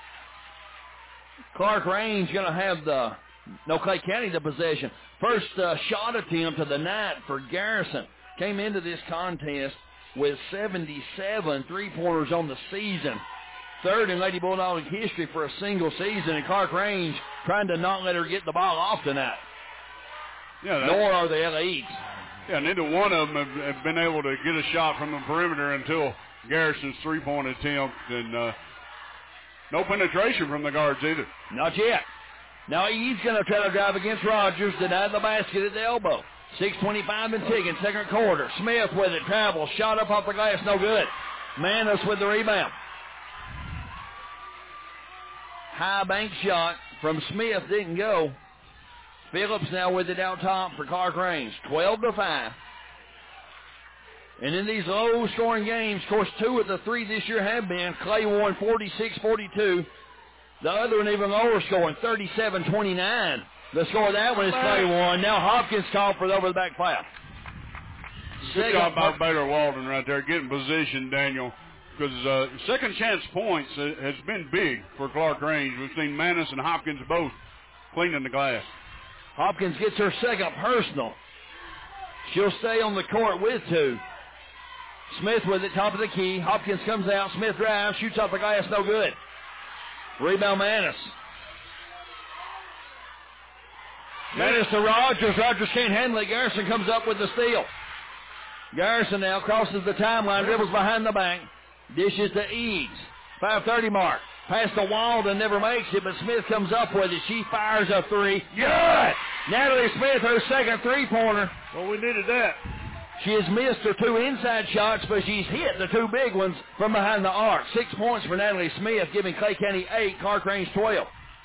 Clark-Range going to have the, no, Clay County the possession. First uh, shot attempt of the night for Garrison. Came into this contest with seventy-seven three-pointers on the season. Third in Lady Bulldog history for a single season, and Clark-Range trying to not let her get the ball off tonight. Yeah, Nor are the elites. Yeah, neither one of them have, have been able to get a shot from the perimeter until Garrison's three-point attempt, and uh, no penetration from the guards either. Not yet. Now he's going to try to drive against Rogers, denied the basket at the elbow. six twenty-five and ticking, second quarter. Smith with it, travels, shot up off the glass, no good. Manis with the rebound. High bank shot from Smith didn't go. Phillips now with it out top for Clark-Range, twelve to five. And in these low-scoring games, of course, two of the three this year have been. Clay won forty-six forty-two. The other one even lower scoring, thirty-seven twenty-nine. The score of that one is Clay one. Now Hopkins called for the over-the-back foul. Good job by Baylor Walden right there, getting position, Daniel, because uh, second chance points has been big for Clark-Range. We've seen Manis and Hopkins both cleaning the glass. Hopkins gets her second personal. She'll stay on the court with two. Smith with it, top of the key. Hopkins comes out. Smith drives, shoots off the glass, no good. Rebound Manis. Manis to Rogers. Rogers can't handle it. Garrison comes up with the steal. Garrison now crosses the timeline, dribbles behind the back. Dishes to Eads. five thirty mark. Past the wall and never makes it, but Smith comes up with it. She fires a three. Good! Natalie Smith, her second three-pointer. Well, we needed that. She has missed her two inside shots, but she's hit the two big ones from behind the arc. Six points for Natalie Smith, giving Clay County eight, Clark-Range twelve.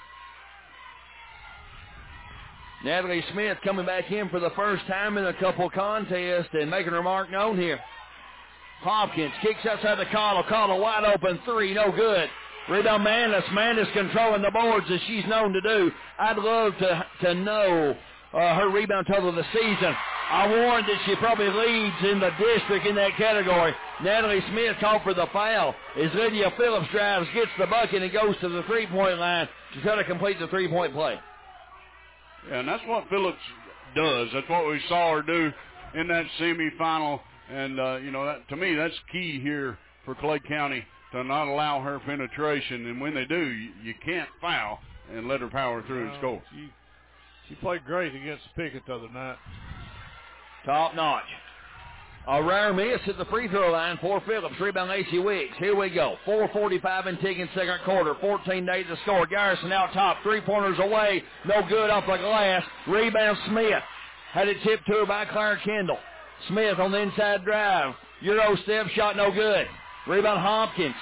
Natalie Smith coming back in for the first time in a couple contests and making her mark known here. Hopkins kicks outside the Cottle. Cottle wide open three, no good. Rebound Manis. Manis controlling the boards as she's known to do. I'd love to to know uh, her rebound total of the season. I warned that she probably leads in the district in that category. Natalie Smith called for the foul as Lydia Phillips drives, gets the bucket, and goes to the three-point line. She's got to complete the three-point play. Yeah, and that's what Phillips does. That's what we saw her do in that semifinal. And, uh, you know, that, to me, that's key here for Clay County to not allow her penetration. And when they do, you, you can't foul and let her power through uh, and score. She, she played great against Pickett the other night. Top notch. A rare miss at the free throw line for Phillips. Rebound A C Wicks. Here we go. four forty-five in ticking second quarter. fourteen to eight to score. Garrison out top. Three-pointers away. No good off the glass. Rebound Smith. Had it tipped to her by Claire Kendall. Smith on the inside drive. Euro step shot no good. Rebound Hopkins.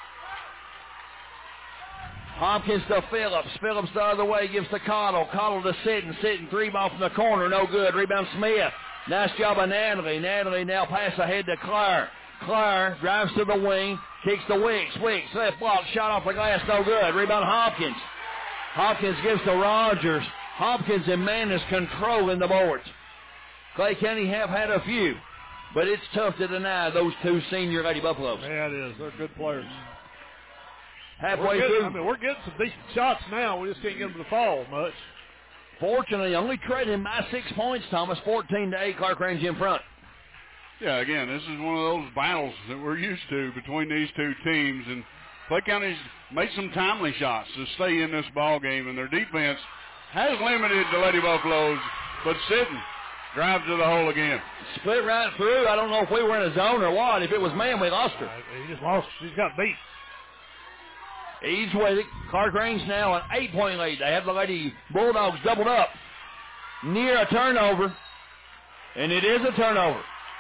Hopkins to Phillips. Phillips the other way. Gives to Cottle. Cottle to Sitton. Sitton three ball from the corner. No good. Rebound Smith. Nice job of Natalie. Natalie now pass ahead to Claire. Claire drives to the wing. Kicks to Wicks. Wicks left block. Shot off the glass. No good. Rebound Hopkins. Hopkins gives to Rogers. Hopkins and Manis controlling the boards. Clay County have had a few, but it's tough to deny those two senior Lady Buffaloes. Yeah, it is. They're good players. Halfway getting, through. I mean, we're getting some decent shots now. We just can't get them to fall much. Fortunately, only trading by six points, Thomas. fourteen to eight, Clark Range in front. Yeah, again, this is one of those battles that we're used to between these two teams. And Clay County's made some timely shots to stay in this ball game, and their defense has limited the Lady Buffaloes, but Sitton drives to the hole again. Split right through. I don't know if we were in a zone or what. If it was man, we lost her. Uh, he just lost. She's got beat. Eads with it. Clark Range now an eight-point lead. They have the Lady Bulldogs doubled up. Near a turnover, and it is a turnover.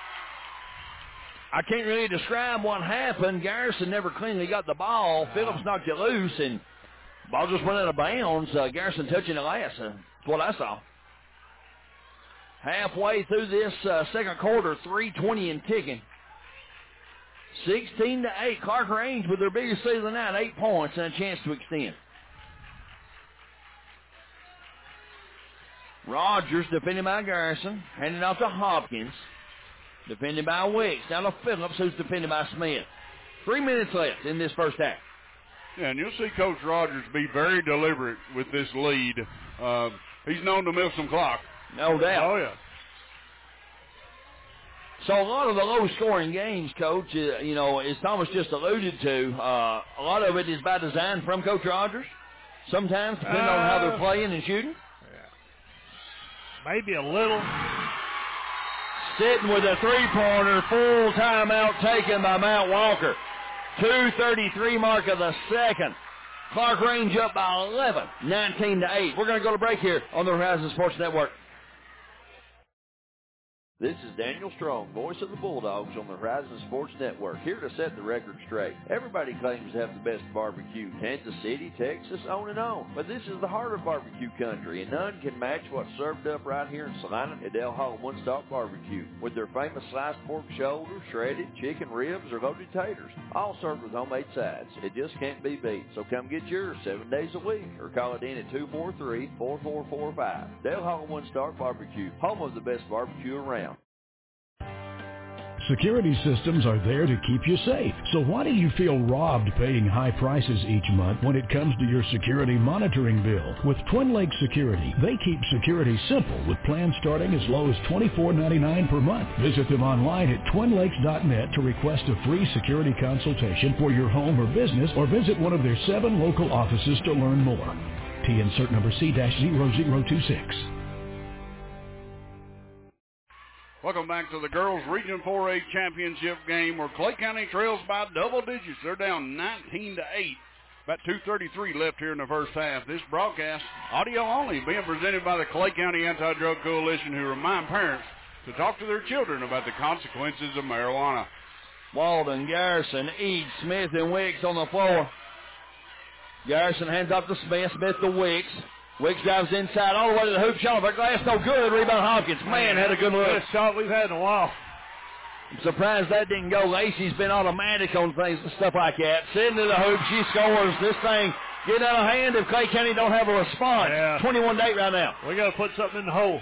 I can't really describe what happened. Garrison never cleanly got the ball. Phillips knocked it loose, and ball just went out of bounds. Uh, Garrison touching the glass. Uh, that's what I saw. Halfway through this uh, second quarter, three twenty and ticking. sixteen to eight, Clark Range with their biggest lead of the night, eight points and a chance to extend. Rogers defended by Garrison, handing off to Hopkins, defended by Wicks. Now to Phillips, who's defended by Smith. Three minutes left in this first half. Yeah, and you'll see Coach Rogers be very deliberate with this lead. Uh, he's known to milk some clock. No doubt. Oh, yeah. So a lot of the low-scoring games, Coach, uh, you know, as Thomas just alluded to, uh, a lot of it is by design from Coach Rogers. Sometimes, depending uh, on how they're playing and shooting. Yeah. Maybe a little. Sitting with a three-pointer, full timeout taken by Mount Walker. two thirty-three mark of the second. Clark Range up by eleven, nineteen to eight. We're going to go to break here on the Horizon Sports Network. This is Daniel Strong, voice of the Bulldogs on the Horizon Sports Network, here to set the record straight. Everybody claims to have the best barbecue, Kansas City, Texas, on and on. But this is the heart of barbecue country, and none can match what's served up right here in Salina at Dale Hall One Stop Barbecue, with their famous sliced pork shoulder, shredded chicken ribs, or loaded taters, all served with homemade sides. It just can't be beat. So come get yours seven days a week, or call it in at two four three, four four four five. Dale Hall One Stop Barbecue, home of the best barbecue around. Security systems are there to keep you safe. So why do you feel robbed paying high prices each month when it comes to your security monitoring bill? With Twin Lakes Security, they keep security simple with plans starting as low as twenty-four ninety-nine per month. Visit them online at twin lakes dot net to request a free security consultation for your home or business, or visit one of their seven local offices to learn more. T insert number C zero zero two six. Welcome back to the Girls Region four A Championship game, where Clay County trails by double digits. They're down nineteen to eight. About two thirty-three left here in the first half. This broadcast, audio only, being presented by the Clay County Anti-Drug Coalition, who remind parents to talk to their children about the consequences of marijuana. Walden, Garrison, Eads, Smith, and Wicks on the floor. Garrison hands off to Smith. Smith to Wicks. Wicks drives inside all the way to the hoop. Shot off the glass. No good. Rebound Hopkins. Man, had a good look. Best shot we've had in a while. I'm surprised that didn't go. Lacey's been automatic on things and stuff like that. Sitting to the hoop. She scores. This thing getting out of hand if Clay County don't have a response. Yeah. twenty-one to eight right now. We got to put something in the hole.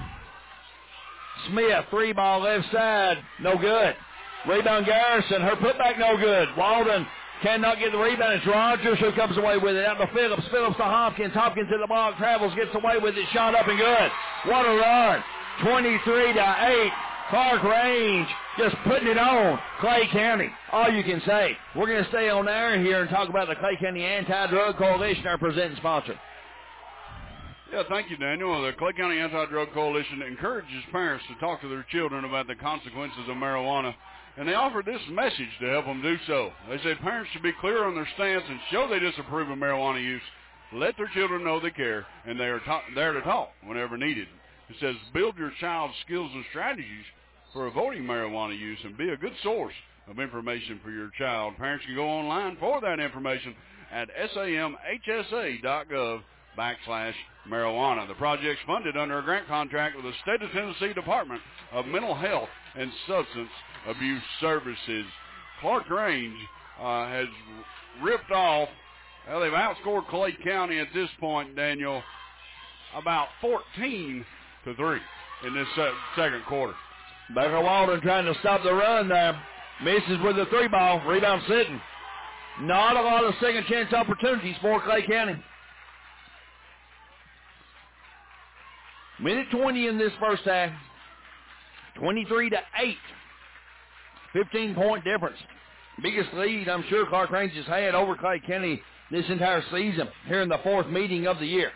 Smith, three ball left side. No good. Rebound Garrison. Her putback no good. Walden cannot get the rebound. It's Rogers who comes away with it. Out to Phillips. Phillips to Hopkins. Hopkins in the block. Travels. Gets away with it. Shot up and good. What a run. twenty-three to eight. Clark Range just putting it on Clay County. All you can say. We're going to stay on air here and talk about the Clay County Anti-Drug Coalition, our presenting sponsor. Yeah, thank you, Daniel. The Clay County Anti-Drug Coalition encourages parents to talk to their children about the consequences of marijuana, and they offer this message to help them do so. They say parents should be clear on their stance and show they disapprove of marijuana use. Let their children know they care, and they are ta- there to talk whenever needed. It says build your child's skills and strategies for avoiding marijuana use and be a good source of information for your child. Parents can go online for that information at samhsa.gov backslash marijuana. The project's funded under a grant contract with the State of Tennessee Department of Mental Health and Substance Abuse Services. Clark Range uh, has ripped off, well, they've outscored Clay County at this point, Daniel, about fourteen to three in this uh, second quarter. Baker Walden trying to stop the run there. Misses with the three ball. Rebound sitting. Not a lot of second chance opportunities for Clay County. Minute twenty in this first half. twenty-three to eight. fifteen point difference. Biggest lead I'm sure Clark Range has had over Clay County this entire season here in the fourth meeting of the year.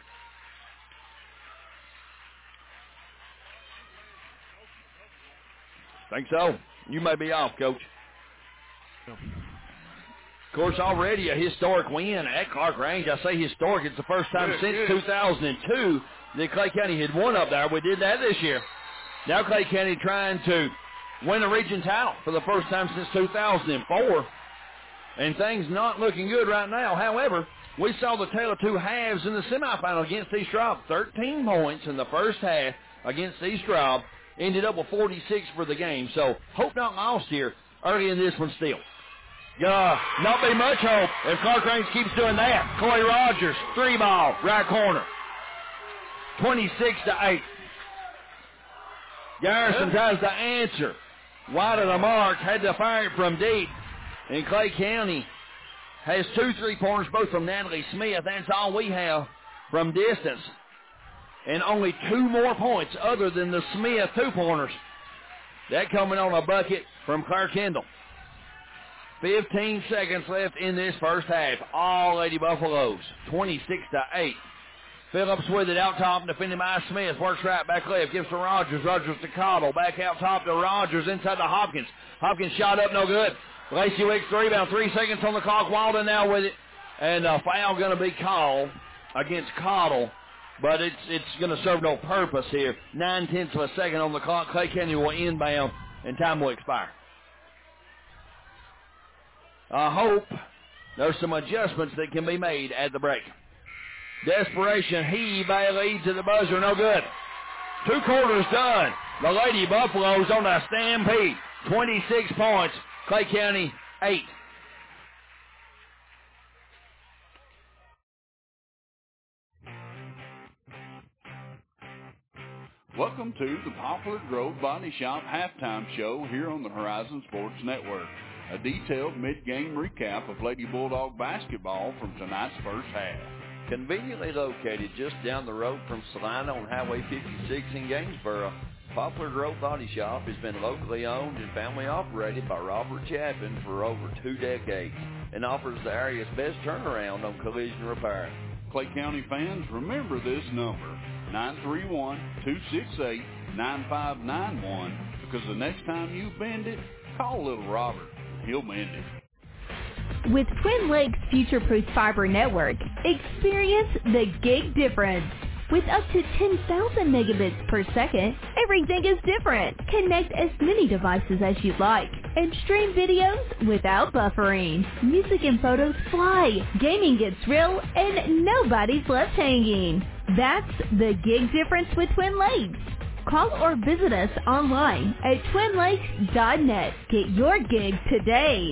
Think so. You may be off, Coach. Of course, already a historic win at Clark Range. I say historic. It's the first time yes, since yes. two thousand two that Clay County had won up there. We did that this year. Now Clay County trying to win a region title for the first time since two thousand four. And things not looking good right now. However, we saw the tale of two halves in the semifinal against East Robb. thirteen points in the first half against East Robb. Ended up with forty-six for the game. So hope not lost here early in this one still. Uh, not be much hope if Clark Range keeps doing that. Corey Rogers, three ball, right corner. twenty-six to eight. Garrison tries to answer. Wide of the mark, had to fire it from deep. And Clay County has two three-pointers, both from Natalie Smith. That's all we have from distance. And only two more points other than the Smith two-pointers. That coming on a bucket from Claire Kendall. fifteen seconds left in this first half. All Lady Buffaloes, twenty-six to eight. Phillips with it out top, defending by Smith. Works right back left, gives to Rogers. Rogers to Cottle. Back out top to Rogers, inside to Hopkins. Hopkins shot up, no good. Lacey Wicks the rebound. Three seconds on the clock. Walden now with it. And a foul going to be called against Cottle. But it's it's going to serve no purpose here. Nine-tenths of a second on the clock. Clay County will inbound, and time will expire. I hope there's some adjustments that can be made at the break. Desperation heave by a lead to the buzzer. No good. Two quarters done. The Lady Buffaloes on a stampede. twenty-six points. Clay County, eight. Welcome to the Poplar Grove Body Shop halftime show here on the Horizon Sports Network. A detailed mid-game recap of Lady Bulldog basketball from tonight's first half. Conveniently located just down the road from Salina on Highway fifty-six in Gainesboro, Poplar Grove Body Shop has been locally owned and family operated by Robert Chapin for over two decades and offers the area's best turnaround on collision repair. Clay County fans, remember this number, nine three one, two six eight, nine five nine one, because the next time you bend it, call little Robert. He'll mend it. With Twin Lakes Future-Proof Fiber Network, experience the gig difference. With up to ten thousand megabits per second, everything is different. Connect as many devices as you'd like and stream videos without buffering. Music and photos fly, gaming gets real, and nobody's left hanging. That's the gig difference with Twin Lakes. Call or visit us online at twin lakes dot net. Get your gig today.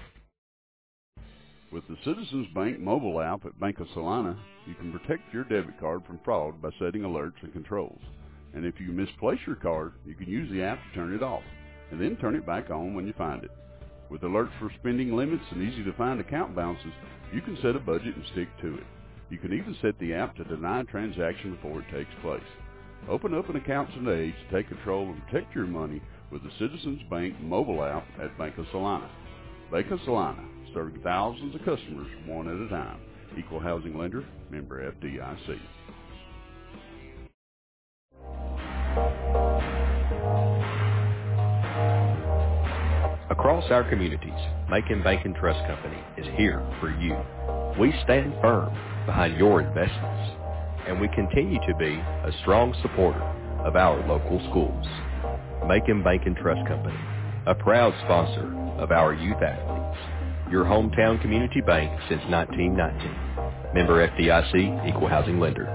With the Citizens Bank mobile app at Bank of Salina, you can protect your debit card from fraud by setting alerts and controls. And if you misplace your card, you can use the app to turn it off, and then turn it back on when you find it. With alerts for spending limits and easy-to-find account balances, you can set a budget and stick to it. You can even set the app to deny a transaction before it takes place. Open up an account today to take control and protect your money with the Citizens Bank mobile app at Bank of Salina. Bank of Salina, serving thousands of customers one at a time. Equal housing lender, member F D I C. Across our communities, Macon Bank and Trust Company is here for you. We stand firm behind your investments, and we continue to be a strong supporter of our local schools. Macon Bank and Trust Company, a proud sponsor of our youth athletes. Your hometown community bank since nineteen nineteen. Member F D I C, Equal Housing Lender.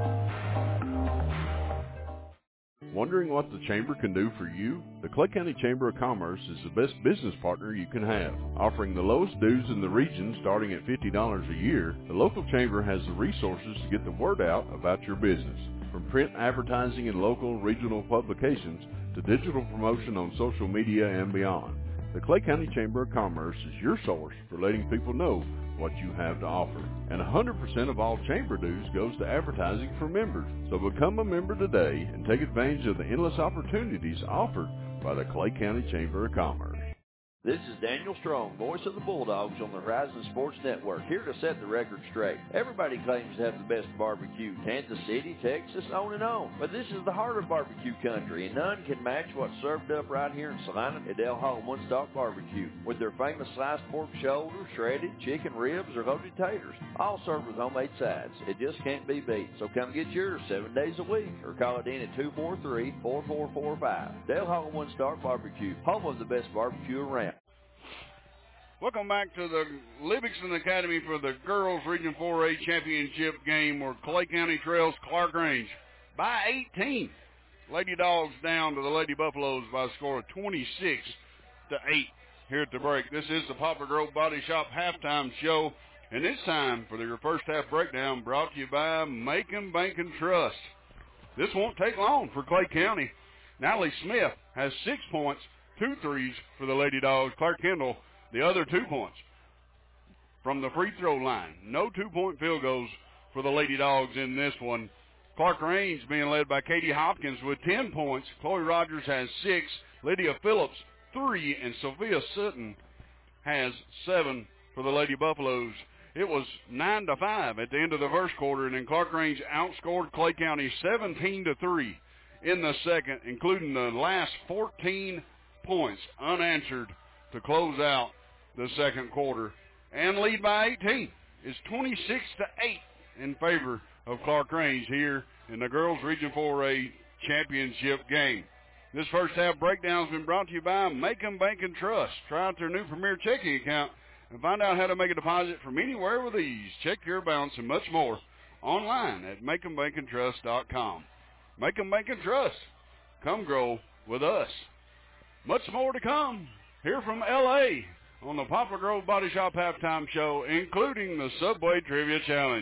Wondering what the Chamber can do for you? The Clay County Chamber of Commerce is the best business partner you can have. Offering the lowest dues in the region starting at fifty dollars a year, the local chamber has the resources to get the word out about your business. From print advertising in local regional publications to digital promotion on social media and beyond, the Clay County Chamber of Commerce is your source for letting people know what you have to offer. And one hundred percent of all chamber dues goes to advertising for members. So become a member today and take advantage of the endless opportunities offered by the Clay County Chamber of Commerce. This is Daniel Strong, voice of the Bulldogs on the Horizon Sports Network, here to set the record straight. Everybody claims to have the best barbecue, Kansas City, Texas, on and on. But this is the heart of barbecue country, and none can match what's served up right here in Salina at Del Hall One Stop Barbecue, with their famous sliced pork shoulder, shredded chicken ribs, or loaded taters, all served with homemade sides. It just can't be beat. So come get yours seven days a week, or call it in at two four three, four four four five. Del Hall One Stop Barbecue, home of the best barbecue around. Welcome back to the Livingston Academy for the Girls Region four A Championship game where Clay County trails Clark Range by eighteen. Lady Dogs down to the Lady Buffaloes by a score of twenty-six to eight here at the break. This is the Poplar Grove Body Shop halftime show, and it's time for your first half breakdown brought to you by Macon Bank and Trust. This won't take long for Clay County. Natalie Smith has six points, two threes for the Lady Dogs. Clark Kendall, the other two points from the free throw line. No two-point field goals for the Lady Dogs in this one. Clark Range being led by Katie Hopkins with ten points. Chloe Rogers has six. Lydia Phillips, three. And Sophia Sutton has seven for the Lady Buffaloes. It was nine to five at the end of the first quarter, and then Clark Range outscored Clay County seventeen to three in the second, including the last fourteen points unanswered to close out the second quarter. And lead by eighteen is twenty-six to eight in favor of Clark Range here in the Girls Region four A Championship game. This first half breakdown has been brought to you by Macon Bank and Trust. Try out their new Premier checking account and find out how to make a deposit from anywhere with ease. Check your balance and much more online at macon bank and trust dot com. Macon Bank and Trust. Come grow with us. Much more to come here from L A on the Poplar Grove Body Shop halftime show, including the Subway Trivia Challenge.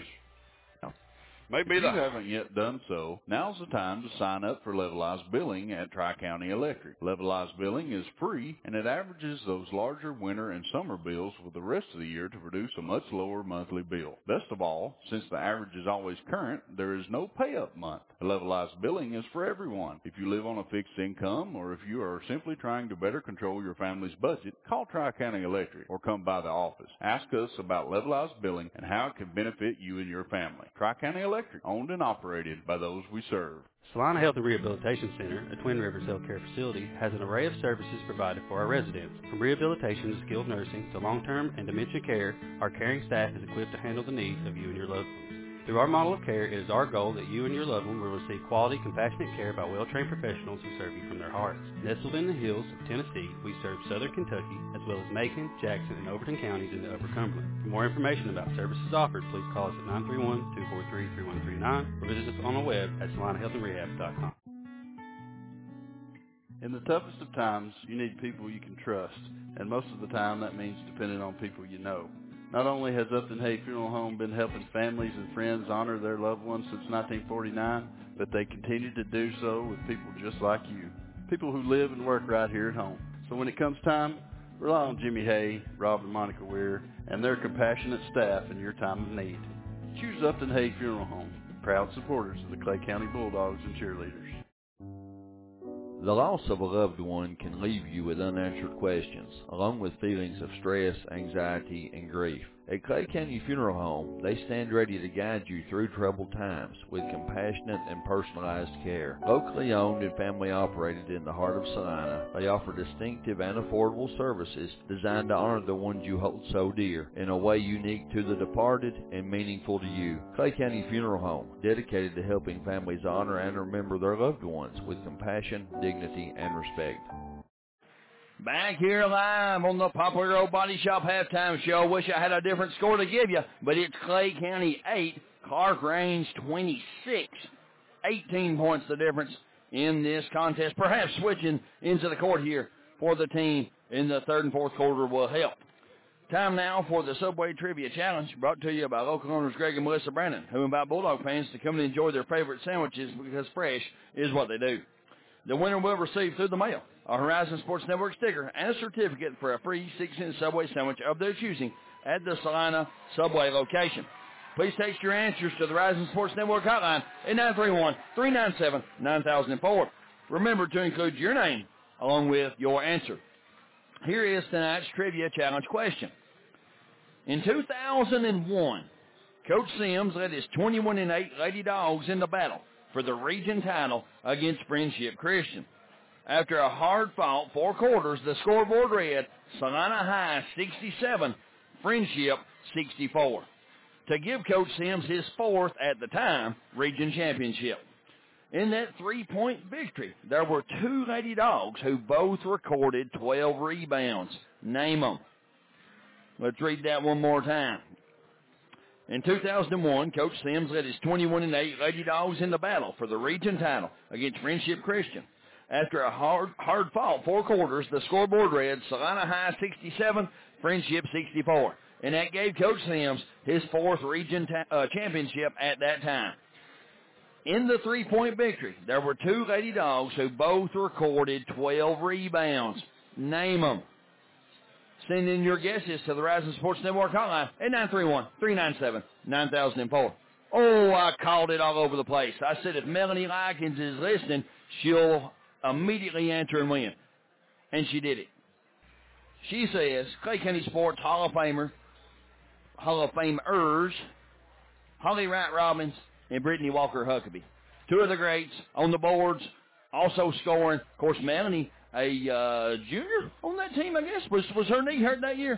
Maybe if you haven't yet done so, now's the time to sign up for Levelized Billing at Tri-County Electric. Levelized Billing is free, and it averages those larger winter and summer bills with the rest of the year to produce a much lower monthly bill. Best of all, since the average is always current, there is no pay-up month. Levelized Billing is for everyone. If you live on a fixed income, or if you are simply trying to better control your family's budget, call Tri-County Electric or come by the office. Ask us about Levelized Billing and how it can benefit you and your family. Tri-County Electric. Owned and operated by those we serve. Salina Health and Rehabilitation Center, a Twin Rivers healthcare facility, has an array of services provided for our residents. From rehabilitation to skilled nursing to long-term and dementia care, our caring staff is equipped to handle the needs of you and your loved ones. Through our model of care, it is our goal that you and your loved one will receive quality, compassionate care by well-trained professionals who serve you from their hearts. Nestled in the hills of Tennessee, we serve southern Kentucky, as well as Macon, Jackson, and Overton counties in the Upper Cumberland. For more information about services offered, please call us at nine three one, two four three, three one three nine or visit us on the web at salina health and rehab dot com. In the toughest of times, you need people you can trust, and most of the time that means depending on people you know. Not only has Upton Hay Funeral Home been helping families and friends honor their loved ones since nineteen forty-nine, but they continue to do so with people just like you, people who live and work right here at home. So when it comes time Rely on Jimmy Hay, Rob and Monica Weir, and their compassionate staff in your time of need. Choose Upton Hay Funeral Home, proud supporters of the Clay County Bulldogs and cheerleaders. The loss of a loved one can leave you with unanswered questions, along with feelings of stress, anxiety, and grief. At Clay County Funeral Home, they stand ready to guide you through troubled times with compassionate and personalized care. Locally owned and family operated in the heart of Salina, they offer distinctive and affordable services designed to honor the ones you hold so dear in a way unique to the departed and meaningful to you. Clay County Funeral Home, dedicated to helping families honor and remember their loved ones with compassion, dignity, and respect. Back here live on the Poplar Grove Body Shop Halftime Show. Wish I had a different score to give you, but it's Clay County eight, Clark Range twenty-six. eighteen points the difference in this contest. Perhaps switching into the court here for the team in the third and fourth quarter will help. Time now for the Subway Trivia Challenge, brought to you by local owners Greg and Melissa Brandon, who invite Bulldog fans to come and enjoy their favorite sandwiches because fresh is what they do. The winner will receive through the mail a Horizon Sports Network sticker and a certificate for a free six-cent Subway sandwich of their choosing at the Salina Subway location. Please text your answers to the Horizon Sports Network hotline at nine three one, three nine seven, nine thousand four. Remember to include your name along with your answer. Here is tonight's Trivia Challenge question. In two thousand one, Coach Sims led his twenty-one and eight Lady Dogs in the battle for the region title against Friendship Christian. After a hard-fought four quarters, the scoreboard read Salina High sixty-seven, Friendship sixty-four, to give Coach Sims his fourth, at the time, region championship. In that three-point victory, there were two Lady Dogs who both recorded twelve rebounds. Name them. Let's read that one more time. In two thousand one, Coach Sims led his twenty-one and eight Lady Dogs in the battle for the region title against Friendship Christian. After a hard, hard-fought four quarters, the scoreboard read Salina High sixty-seven, Friendship sixty-four. And that gave Coach Sims his fourth region ta- uh, championship at that time. In the three-point victory, there were two Lady Dogs who both recorded twelve rebounds. Name them. Send in your guesses to the Horizon Sports Network hotline at nine three one, three nine seven, nine thousand four. Oh, I called it all over the place. I said if Melanie Likens is listening, she'll immediately answer and win. And she did it. She says, Clay County Sports Hall of Famer, Hall of Famers, Holly Wright Robbins, and Brittany Walker Huckabee. Two of the greats on the boards, also scoring. Of course, Melanie, a uh, junior on that team, I guess. Was was her knee hurt that year?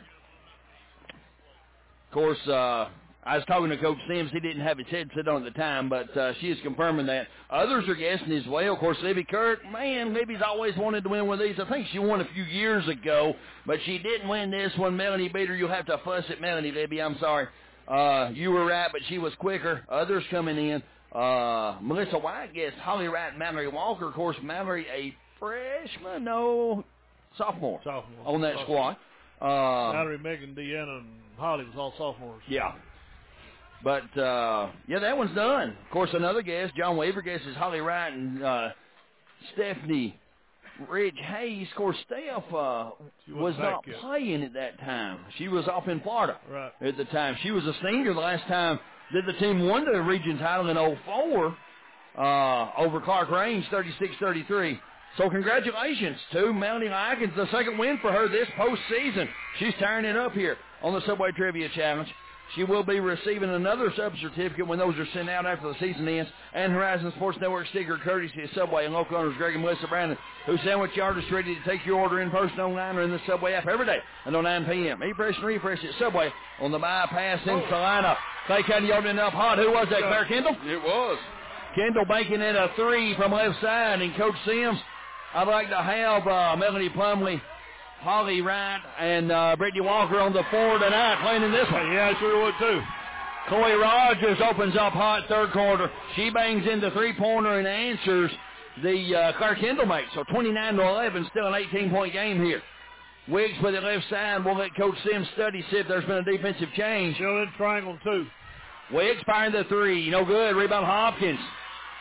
Of course, uh, I was talking to Coach Sims. He didn't have his headset on at the time, but uh, she is confirming that. Others are guessing as well. Of course, Libby Kirk, man, Libby's always wanted to win one of these. I think she won a few years ago, but she didn't win this one. Melanie beat her. You'll have to fuss at Melanie, Libby. I'm sorry. Uh, you were right, but she was quicker. Others coming in. Uh, Melissa White guessed Holly Wright and Mallory Walker. Of course, Mallory, a freshman, no, sophomore, sophomore on that sophomore. squad. Uh, Mallory, Megan, Deanna, and Holly was all sophomores. Yeah. But, uh, yeah, that one's done. Of course, another guess, John Weaver guesses Holly Wright and uh, Stephanie Rich Hayes. Of course, Steph uh, was not yet. playing at that time. She was off in Florida right. at the time. She was a senior the last time that the team won the region title in oh four uh, over Clark Range, thirty-six thirty-three. So congratulations to Melanie Likens, the second win for her this postseason. She's tearing it up here on the Subway Trivia Challenge. She will be receiving another sub-certificate when those are sent out after the season ends, and Horizon Sports Network sticker courtesy of Subway and local owners Greg and Melissa Brandon, whose sandwich yard is ready to take your order in person online or in the Subway app every day until nine p.m. E-Press and refresh at Subway on the bypass in Salina. Clay County opening up hot. Who was that, Claire Kendall? It was. Kendall banking in a three from left side, and Coach Sims, I'd like to have uh, Melanie Plumley, Holly Wright, and uh, Brittany Walker on the floor tonight playing in this one. Yeah, I sure would too. Chloe Rogers opens up hot third quarter. She bangs in the three-pointer and answers the uh, Claire Kendall make. So twenty-nine to eleven, still an eighteen-point game here. Wiggs with the left side. We'll let Coach Sims study, see if there's been a defensive change. Still in triangle, too. Wiggs firing the three. No good. Rebound Hopkins.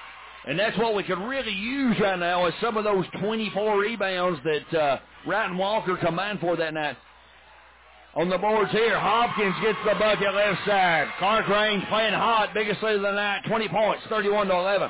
And that's what we could really use right now is some of those twenty-four rebounds that uh, Wright and Walker combined for that night. On the boards here, Hopkins gets the bucket left side. Clark Range playing hot, biggest lead of the night, twenty points, thirty-one to eleven.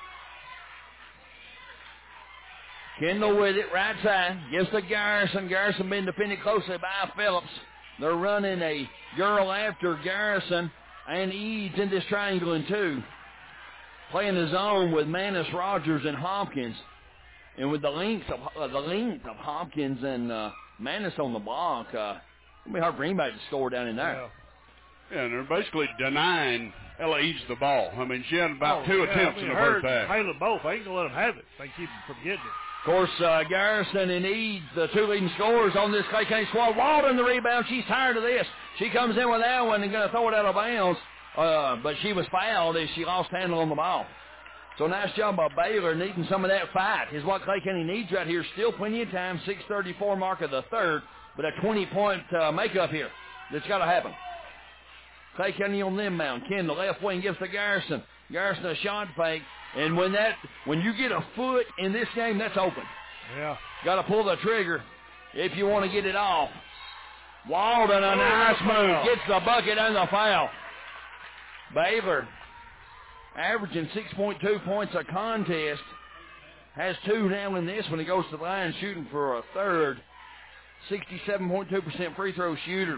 Kendall with it, right side, gives to Garrison. Garrison being defended closely by Phillips. They're running a girl after Garrison and Eads in this triangle in two. Playing the zone with Manis, Rogers, and Hopkins. And with the length of, uh, the length of Hopkins and uh, Manis on the block, uh, it'll be hard for anybody to score down in there. Yeah, yeah, and they're basically denying Ella Eads the ball. I mean, she had about oh, two yeah, attempts I mean, in the her first half. Halen both. I ain't going to let them have it. They keep them from getting it. Of course, uh, Garrison and Eads, the two leading scorers on this Clay County squad. Walden the rebound. She's tired of this. She comes in with that one and going to throw it out of bounds. Uh, but she was fouled as she lost handle on the ball. So nice job by Baylor needing some of that fight is what Clay County needs right here. Still plenty of time, six thirty-four mark of the third, but a twenty-point uh, makeup here. That's got to happen. Clay County on the inbound. Kendall left wing gives to Garrison. Garrison a shot fake. And when that, when you get a foot in this game, that's open. Yeah. Got to pull the trigger if you want to get it off. Walden, a nice move, gets the bucket and the foul. Baylor averaging six point two points a contest. Has two now in this when he goes to the line shooting for a third. sixty-seven point two percent free throw shooter.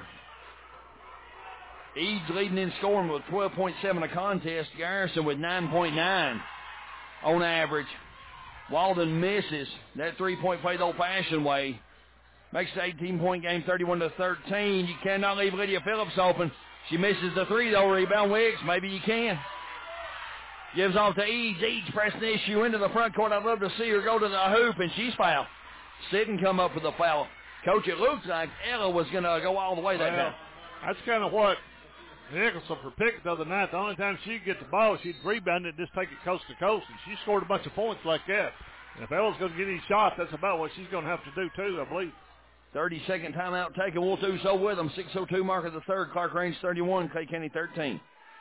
Eads leading in scoring with twelve point seven a contest. Garrison with nine point nine on average. Walden misses that three-point play the old-fashioned way. Makes the eighteen-point game thirty-one to thirteen. You cannot leave Lydia Phillips open. She misses the three, though. Rebound Wicks. Maybe you can. Gives off to Eads. Eads pressing the issue into the front court. I'd love to see her go to the hoop, and she's fouled. Sitten come up with a foul. Coach, it looks like Ella was going to go all the way that well, time. That's kind of what Nicholson for Pickett the other night. The only time she'd get the ball, she'd rebound it and just take it coast to coast, and she scored a bunch of points like that. And if Ella's going to get any shots, that's about what she's going to have to do, too, I believe. thirty-second timeout taken. We'll do so with them. six oh two mark of the third. Clark Range thirty-one, Clay County thirteen.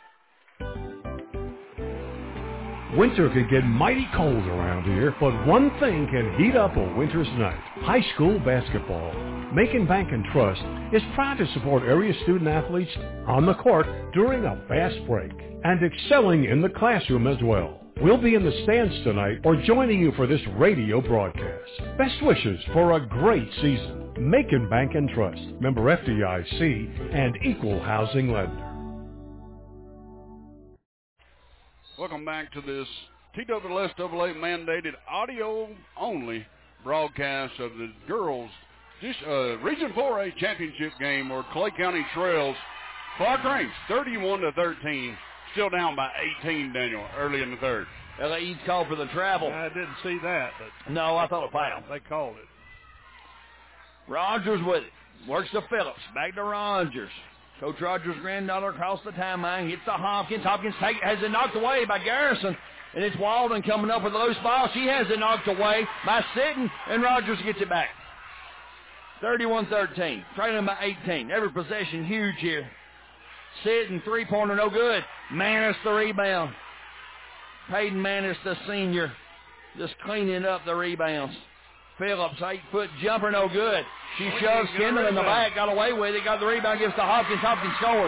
Winter can get mighty cold around here, but one thing can heat up a winter's night. High school basketball. Macon Bank and Trust is proud to support area student athletes on the court during a fast break and excelling in the classroom as well. We'll be in the stands tonight or joining you for this radio broadcast. Best wishes for a great season. Macon Bank and Trust, member F D I C and equal housing lender. Welcome back to this T W S A A mandated audio-only broadcast of the girls' uh, Region four A championship game where Clay County trails Clark Range thirty-one to thirteen, still down by eighteen, Daniel, early in the third. L A Eads called for the travel. I didn't see that, but no, I thought a foul. They called it. Rogers with it. Works to Phillips. Back to Rogers. Coach Rogers' granddaughter across the timeline. Gets to Hopkins. Hopkins take, has it knocked away by Garrison. And it's Walden coming up with a loose ball. She has it knocked away by Sitten. And Rogers gets it back. thirty-one thirteen. Trailing by eighteen. Every possession huge here. Sitten, three-pointer, no good. Manis the rebound. Peyton Manis, the senior, just cleaning up the rebounds. Phillips, eight-foot jumper, no good. She shoves Kendall in the back, got away with it, got the rebound, gives to Hopkins. Hopkins scores.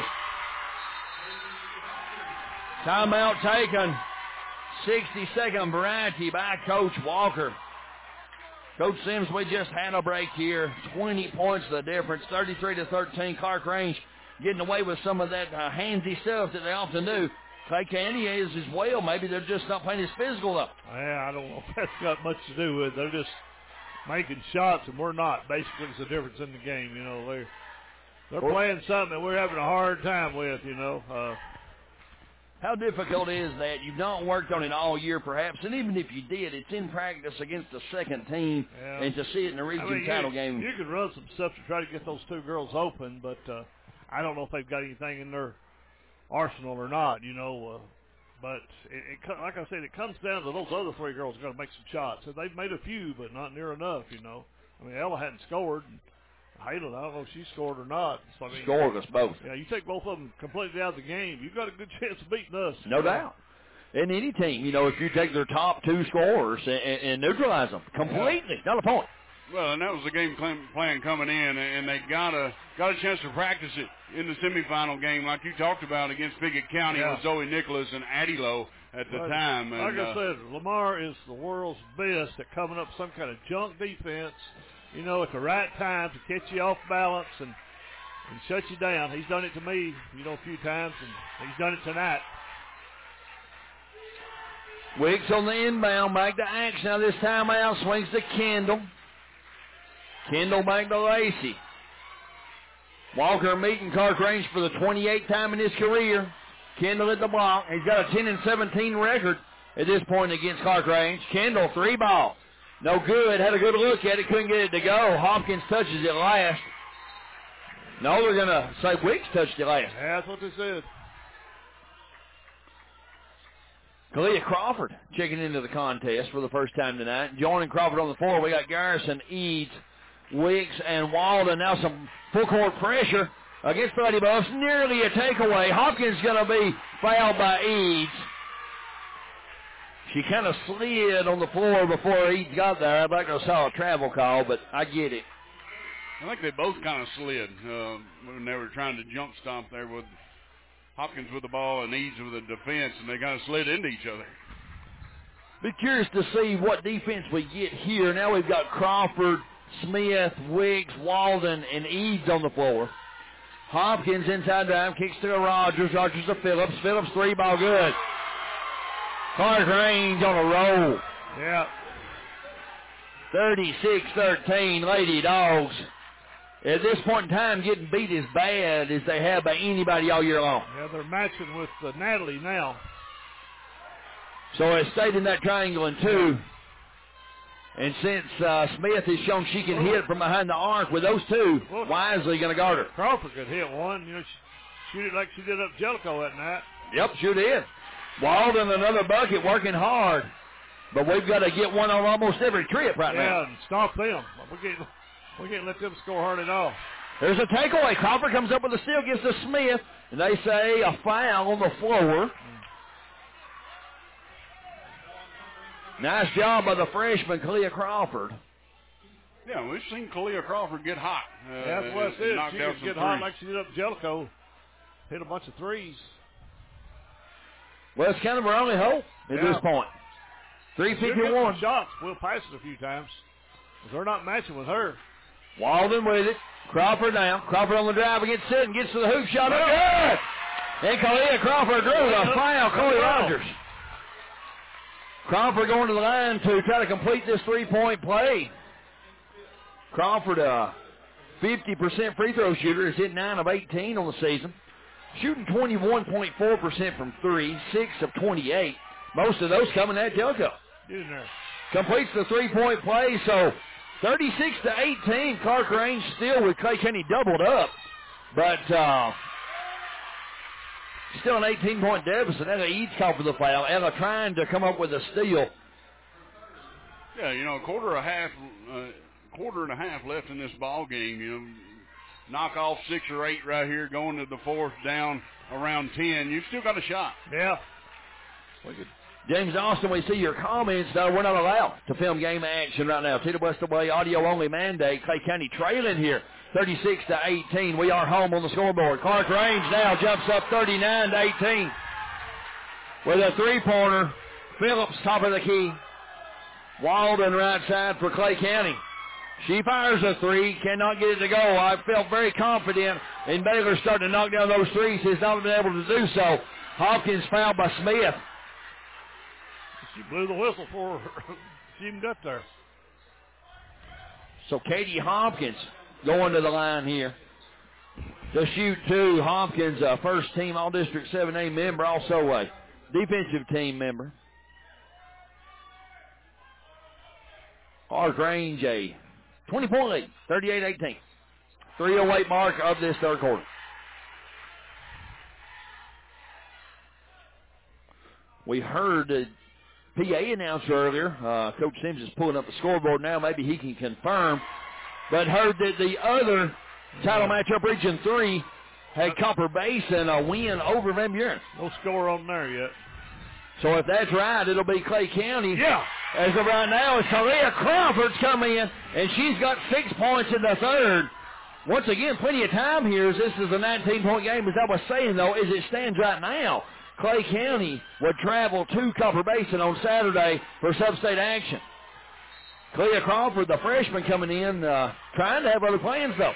Timeout taken. sixty-second variety by Coach Walker. Coach Sims, we just had a break here. twenty points the difference, thirty-three to thirteen. Clark Range getting away with some of that uh, handsy stuff that they often do. Clay County is as well. Maybe they're just not playing as physical up. Yeah, I don't know if that's got much to do with it. They're just making shots, and we're not. Basically, it's the difference in the game. You know, they're they're well, playing something that we're having a hard time with. You know. Uh, How difficult is that? You've not worked on it all year, perhaps, and even if you did, it's in practice against the second team, yeah. and to see it in the region I mean, title you, game. You could run some stuff to try to get those two girls open, but uh, I don't know if they've got anything in their arsenal or not. You know. Uh, But, it, it, like I said, it comes down to those other three girls are going to make some shots. So they've made a few, but not near enough, you know. I mean, Ella hadn't scored. And Hayden, I don't know if she scored or not. So, I mean, scored us both. Yeah, you take both of them completely out of the game, you've got a good chance of beating us. No doubt. in any team. You know, if you take their top two scorers and, and, and neutralize them completely, not a point. Well, and that was the game plan coming in, and they got a got a chance to practice it in the semifinal game, like you talked about against Pickett County yeah. with Zoe Nicholas and Addie Lowe at the like, time. Like and, I uh, said, Lamar is the world's best at coming up with some kind of junk defense, you know, at the right time to catch you off balance and, and shut you down. He's done it to me, you know, a few times, and he's done it tonight. Wicks on the inbound, back to action. Now this time out, swings to Kendall. Kendall back to Lacey. Walker meeting Clark Range for the twenty-eighth time in his career. Kendall at the block. He's got a ten and seventeen record at this point against Clark Range. Kendall, three ball. No good. Had a good look at it. Couldn't get it to go. Hopkins touches it last. No, they're going to say Wicks touched it last. That's what they said. Kalia Crawford checking into the contest for the first time tonight. Joining Crawford on the floor, we got Garrison, Eads, Wicks, and Walden. Now some full court pressure against the Lady Buffs. Nearly a takeaway. Hopkins going to be fouled by Eads. She kind of slid on the floor before Eads got there. I'd like to saw a travel call, but I get it. I think they both kind of slid uh, when they were trying to jump stomp there with Hopkins with the ball and Eads with the defense, and they kind of slid into each other. Be curious to see what defense we get here. Now we've got Crawford, Smith, Wicks, Walden, and Eads on the floor. Hopkins inside drive, kicks to Rogers. Rogers to Phillips. Phillips three ball good. Clark Range on a roll. Yeah. thirty-six thirteen, Lady Dogs. At this point in time, getting beat as bad as they have by anybody all year long. Yeah, they're matching with uh, Natalie now. So it stayed in that triangle in two. And since uh, Smith has shown she can hit from behind the arc with those two, well, Wisely going to guard her. Crawford could hit one. You know, shoot it like she did up Jellicoe that night. Yep, sure did. Walden, another bucket, working hard. But we've got to get one on almost every trip right yeah, now. Yeah, and stop them. We can't, we can't let them score hard at all. There's a takeaway. Crawford comes up with a steal, gets to Smith, and they say a foul on the floor. Nice job by the freshman, Kalia Crawford. Yeah, we've seen Kalia Crawford get hot. Uh, yeah, that's what it is. She can get threes. hot like she did up Jellicoe. Hit a bunch of threes. Well, it's kind of her only hope at yeah. this point. three fifty-one. Shots. We'll pass it a few times. They're not matching with her. Walden with it. Crawford now. Crawford on the drive against Sitton. Gets to the hoop shot. Oh, good! And Kalia Crawford drew a foul. Chloe Rogers. Crawford going to the line to try to complete this three-point play. Crawford, a fifty percent free throw shooter, has hit nine of eighteen on the season. Shooting twenty-one point four percent from three, six of twenty-eight. Most of those coming at Jellicoe. Get in there. Completes the three-point play, so thirty-six to eighteen. Clark Range still with Clay County doubled up, but uh, still an eighteen-point deficit. Ella Eads called for the foul. Ella trying to come up with a steal. Yeah, you know, a quarter and a half, uh, quarter and a half left in this ball game. You know, knock off six or eight right here, going to the fourth, down around ten. You've still got a shot. Yeah. James Austin, we see your comments, though. We're not allowed to film game action right now. T W S A audio-only mandate. Clay County trailing here, thirty-six to eighteen. We are home on the scoreboard. Clark Range now jumps up thirty-nine to eighteen with a three-pointer. Phillips, top of the key. Walden right side for Clay County. She fires a three, cannot get it to go. I felt very confident in Baylor starting to knock down those threes. He's not been able to do so. Hopkins fouled by Smith. She blew the whistle for her. She even got there. So Katie Hopkins going to the line here to shoot two. Hopkins, a first team All-District seven A member, also a defensive team member. Clark Range, a twenty-point lead, thirty-eight eighteen. three oh eight mark of this third quarter. We heard the P A announcer earlier. Uh, Coach Sims is pulling up the scoreboard now. Maybe he can confirm. But heard that the other title matchup, Region three, had Copper Basin a win over Van Buren. No score on there yet. So if that's right, it'll be Clay County. Yeah. As of right now, it's Talia Crawford's come in, and she's got six points in the third. Once again, plenty of time here as this is a nineteen-point game. As I was saying, though, as it stands right now, Clay County would travel to Copper Basin on Saturday for sub-state action. Clea Crawford, the freshman, coming in, uh, trying to have other plans, though.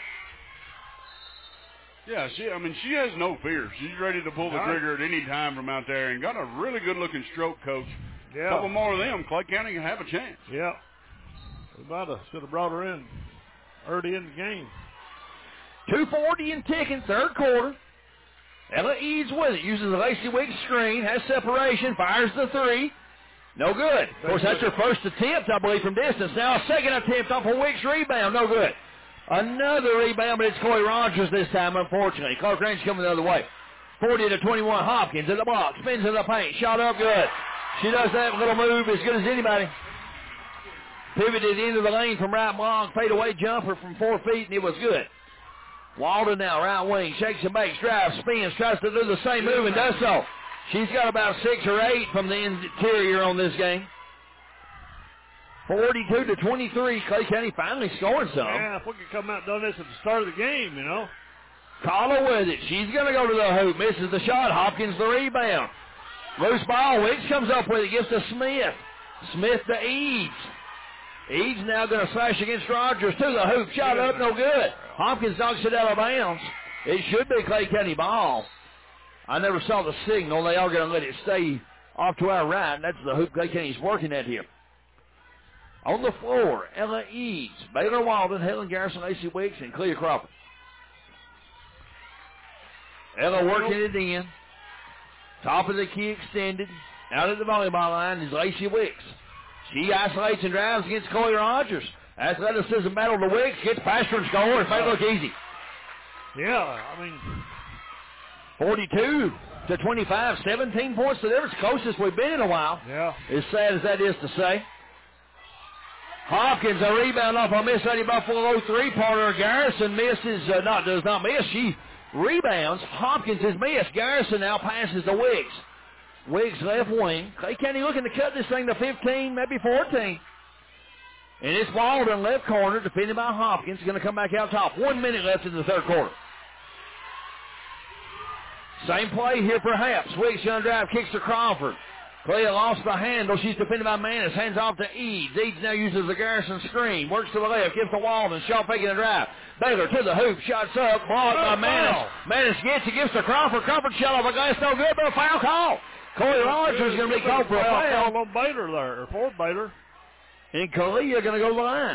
Yeah, she. I mean, she has no fear. She's ready to pull the trigger at any time from out there, and got a really good-looking stroke coach. Yeah. A couple more of them, Clay County can have a chance. Yeah. We might have should have brought her in early in the game. two forty and ticking, third quarter. Ella Eads with it, uses the Lacey Wicks screen, has separation, fires the three. No good. Of course, that's her first attempt, I believe, from distance. Now a second attempt off a Wicks rebound. No good. Another rebound, but it's Corey Rogers this time, unfortunately. Clark Range coming the other way. forty to twenty-one, Hopkins in the block, spins in the paint, shot up good. She does that little move as good as anybody. Pivoted into the lane from right block, fadeaway jumper from four feet, and it was good. Walden now, right wing, shakes and bakes, drives, spins, tries to do the same move and does so. She's got about six or eight from the interior on this game. forty-two to twenty-three, Clay County finally scoring some. Yeah, if we could come out and done this at the start of the game, you know. Carla with it. She's going to go to the hoop. Misses the shot. Hopkins the rebound. Loose ball. Wicks comes up with it. Gives to Smith. Smith to Eads. Eads now going to slash against Rogers to the hoop. Shot up, no good. Hopkins knocks it out of bounds. It should be Clay County ball. I never saw the signal. They are going to let it stay off to our right, and that's the hoop Clay County's working at here. On the floor, Ella Eads, Baylor Walden, Helen Garrison, Lacey Wicks, and Clea Crawford. Ella working it in. Top of the key extended. Out at the volleyball line is Lacey Wicks. She isolates and drives against Chloe Rogers. Athleticism battle to Wicks. Gets past her and scores. Might look easy. Yeah, I mean. forty-two to twenty-five. seventeen points to the difference. Closest we've been in a while. Yeah. As sad as that is to say. Hopkins, a rebound off a Miss Lady Buffalo three-pointer. Garrison misses, uh, not does not miss. She rebounds. Hopkins is missed. Garrison now passes to Wicks. Wicks left wing. Clay County looking to cut this thing to fifteen, maybe fourteen. And it's Walden left corner, defended by Hopkins. Going to come back out top. One minute left in the third quarter. Same play here perhaps. Wicks going to drive, kicks to Crawford. Clea lost the handle. She's defended by Manis. Hands off to Eads. Eads now uses the Garrison screen. Works to the left. Gives to Walden. Shaw faking a drive. Baylor to the hoop. Shots up. Blocked by Manis. Manis gets it. Gives to Crawford. Crawford shot off a glass. No good, but a foul call. Corey Rogers is going to be called for a foul. On Baylor there, or for Baylor. And Clea going to go to the line.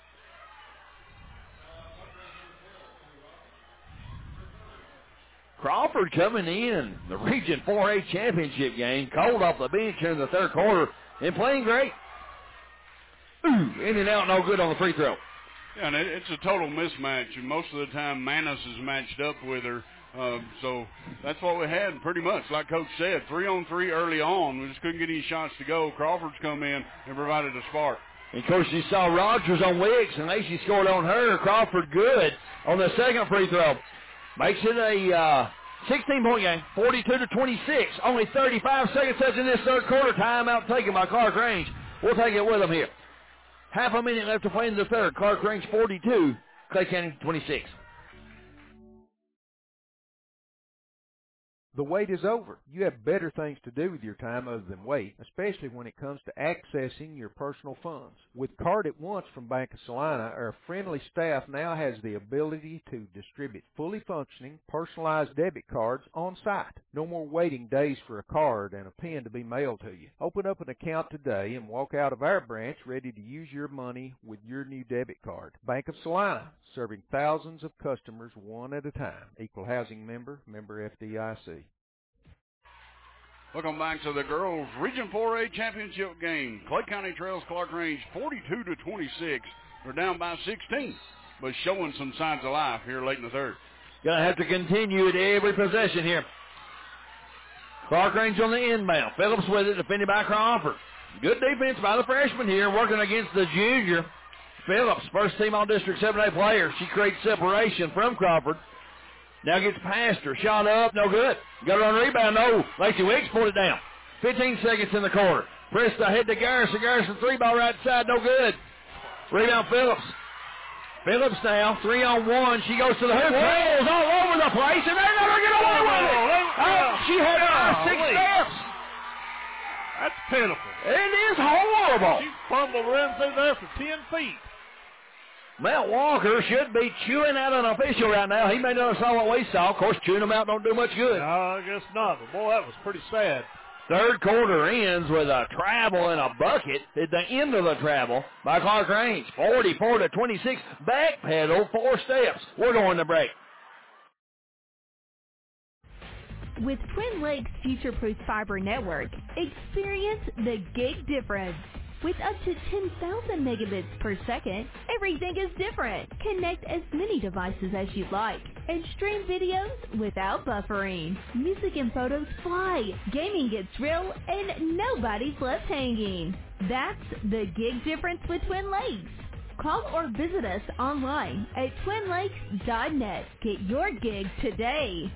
Crawford coming in the Region four A championship game, cold off the bench here in the third quarter, and playing great. Ooh, in and out, no good on the free throw. Yeah, and it, it's a total mismatch, and most of the time Manis is matched up with her. Um, so that's what we had pretty much. Like Coach said, three on three early on. We just couldn't get any shots to go. Crawford's come in and provided a spark. And, of course, you saw Rogers on Wicks, and Lacey scored on her. Crawford good on the second free throw. Makes it a uh, sixteen-point game, forty-two to twenty-six. Only thirty-five seconds left in this third quarter. Timeout taken by Clark Range. We'll take it with them here. Half a minute left to play in the third. Clark Range forty-two, Clay County twenty-six. The wait is over. You have better things to do with your time other than wait, especially when it comes to accessing your personal funds. With Card at Once from Bank of Salina, our friendly staff now has the ability to distribute fully functioning, personalized debit cards on site. No more waiting days for a card and a pin to be mailed to you. Open up an account today and walk out of our branch ready to use your money with your new debit card. Bank of Salina, serving thousands of customers one at a time. Equal housing member, member F D I C. Welcome back to the girls' Region four A championship game. Clay County trails Clark Range forty-two to twenty-six. They're down by sixteen, but showing some signs of life here late in the third. Going to have to continue at every possession here. Clark Range on the inbound. Phillips with it, defended by Crawford. Good defense by the freshman here, working against the junior. Phillips, first team All-District seven A player. She creates separation from Crawford. Now gets past her. Shot up, no good. Got her on rebound, no. Lacey Wicks pulled it down. fifteen seconds in the quarter. Presta head to Garrison. Garrison three ball right side, no good. Rebound Phillips. Phillips now, three on one. She goes to the hoop. Trails all over the place, and they never get away with it. Oh, she had five, six steps. That's pitiful. It is horrible. She fumbled around through there for ten feet. Matt Walker should be chewing out an official right now. He may not have saw what we saw. Of course, chewing them out don't do much good. No, I guess not. But, boy, that was pretty sad. Third quarter ends with a travel and a bucket at the end of the travel by Clark Range. forty-four to twenty-six. Backpedal, four steps. We're going to break. With Twin Lakes Future Proof Fiber Network, experience the gig difference. With up to ten thousand megabits per second, everything is different. Connect as many devices as you like and stream videos without buffering. Music and photos fly, gaming gets real, and nobody's left hanging. That's the gig difference with Twin Lakes. Call or visit us online at twin lakes dot net. Get your gig today.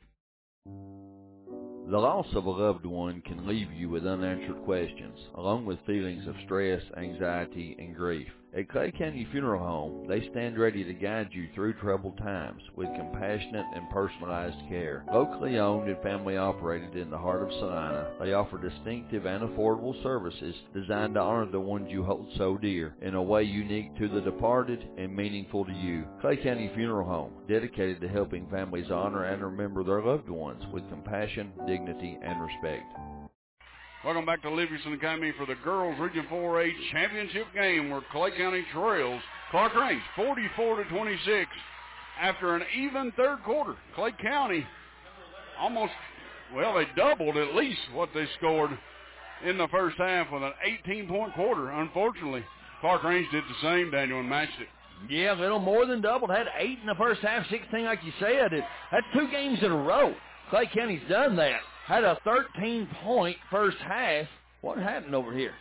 The loss of a loved one can leave you with unanswered questions, along with feelings of stress, anxiety, and grief. At Clay County Funeral Home, they stand ready to guide you through troubled times with compassionate and personalized care. Locally owned and family operated in the heart of Salina, they offer distinctive and affordable services designed to honor the ones you hold so dear in a way unique to the departed and meaningful to you. Clay County Funeral Home, dedicated to helping families honor and remember their loved ones with compassion, dignity, and respect. Welcome back to Livingston Academy for the girls Region four A championship game where Clay County trails Clark Range forty-four to twenty-six. After an even third quarter, Clay County almost, well, they doubled at least what they scored in the first half with an eighteen-point quarter. Unfortunately, Clark Range did the same, Daniel, and matched it. Yeah, a little more than doubled. Had eight in the first half, sixteen like you said. It, that's two games in a row. Clay County's done that. Had a thirteen-point first half. What happened over here?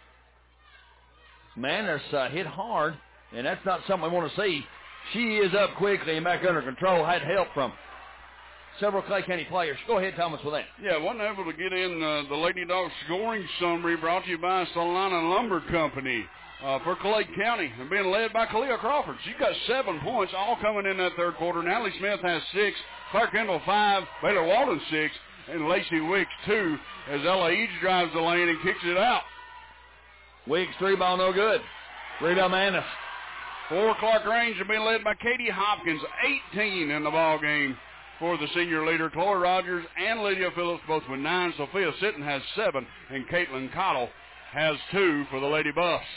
Manners uh, hit hard, and that's not something we want to see. She is up quickly and back under control. Had help from several Clay County players. Go ahead, Thomas, with that. Yeah, wasn't able to get in uh, the Lady Dog scoring summary brought to you by Salina Lumber Company. Uh, for Clay County, and being led by Kalia Crawford. She got seven points, all coming in that third quarter. Natalie Smith has six, Clark Kendall five, Baylor Walden six, and Lacey Wicks two, as Ella Eads drives the lane and kicks it out. Wicks three ball no good. Rebound Manis. For Clark Range, have been led by Katie Hopkins, eighteen in the ball game for the senior leader. Chloe Rogers and Lydia Phillips both with nine. Sophia Sitton has seven, and Caitlin Cottle has two for the Lady Buffs.